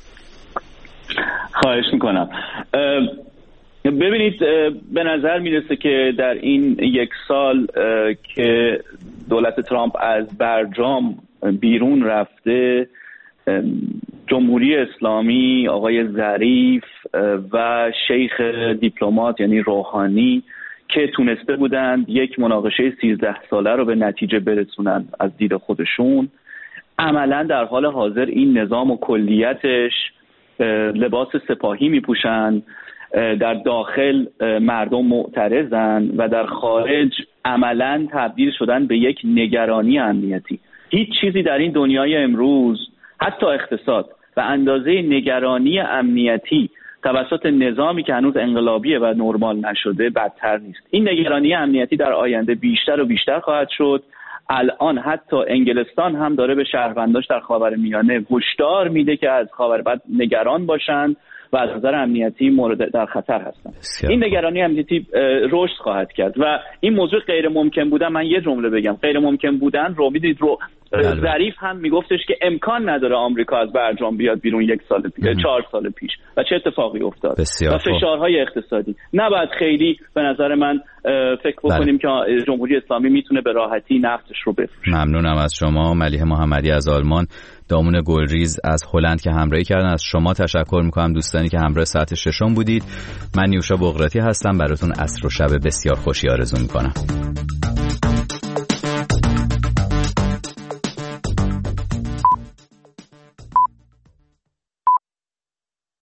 خواهش میکنم. ببینید به نظر میرسه که در این 1 سال که دولت ترامپ از برجام بیرون رفته، جمهوری اسلامی، آقای ظریف و شیخ دیپلمات یعنی روحانی که تونسته بودند یک مناقشه 13 ساله رو به نتیجه برسونن از دید خودشون، عملا در حال حاضر این نظام و کلیتش لباس سپاهی میپوشن، در داخل مردم معترضن و در خارج عملاً تبدیل شدن به یک نگرانی امنیتی. هیچ چیزی در این دنیای امروز، حتی اقتصاد، به اندازه نگرانی امنیتی توسط نظامی که هنوز انقلابیه و نرمال نشده بدتر نیست. این نگرانی امنیتی در آینده بیشتر و بیشتر خواهد شد. الان حتی انگلستان هم داره به شهرونداش در خاورمیانه هشدار میده که از خاوربد نگران باشند و از نظر امنیتی مورد در خطر هستند. این نگرانی امنیتی رشد خواهد کرد و این موضوع غیر ممکن بودن، من یه جمله بگم، غیر ممکن بودن رو میدید رو ظریف هم میگفتش که امکان نداره آمریکا از برجام بیاد بیرون 1 سال پیش 4 سال پیش و چه اتفاقی افتاد و فشارهای اقتصادی. نباید خیلی به نظر من فکر بکنیم که جمهوری اسلامی میتونه به راحتی نفتش رو بفروشه. ممنونم از شما. ملیحه محمدی از آلمان، دامون گلریز از هلند که همراهی کردن. از شما تشکر میکنم دوستانی که همراه ساعت 6 بودید. من نیوشا بغراتی هستم، براتون عصر و شب بسیار خوشی آرزو میکنم.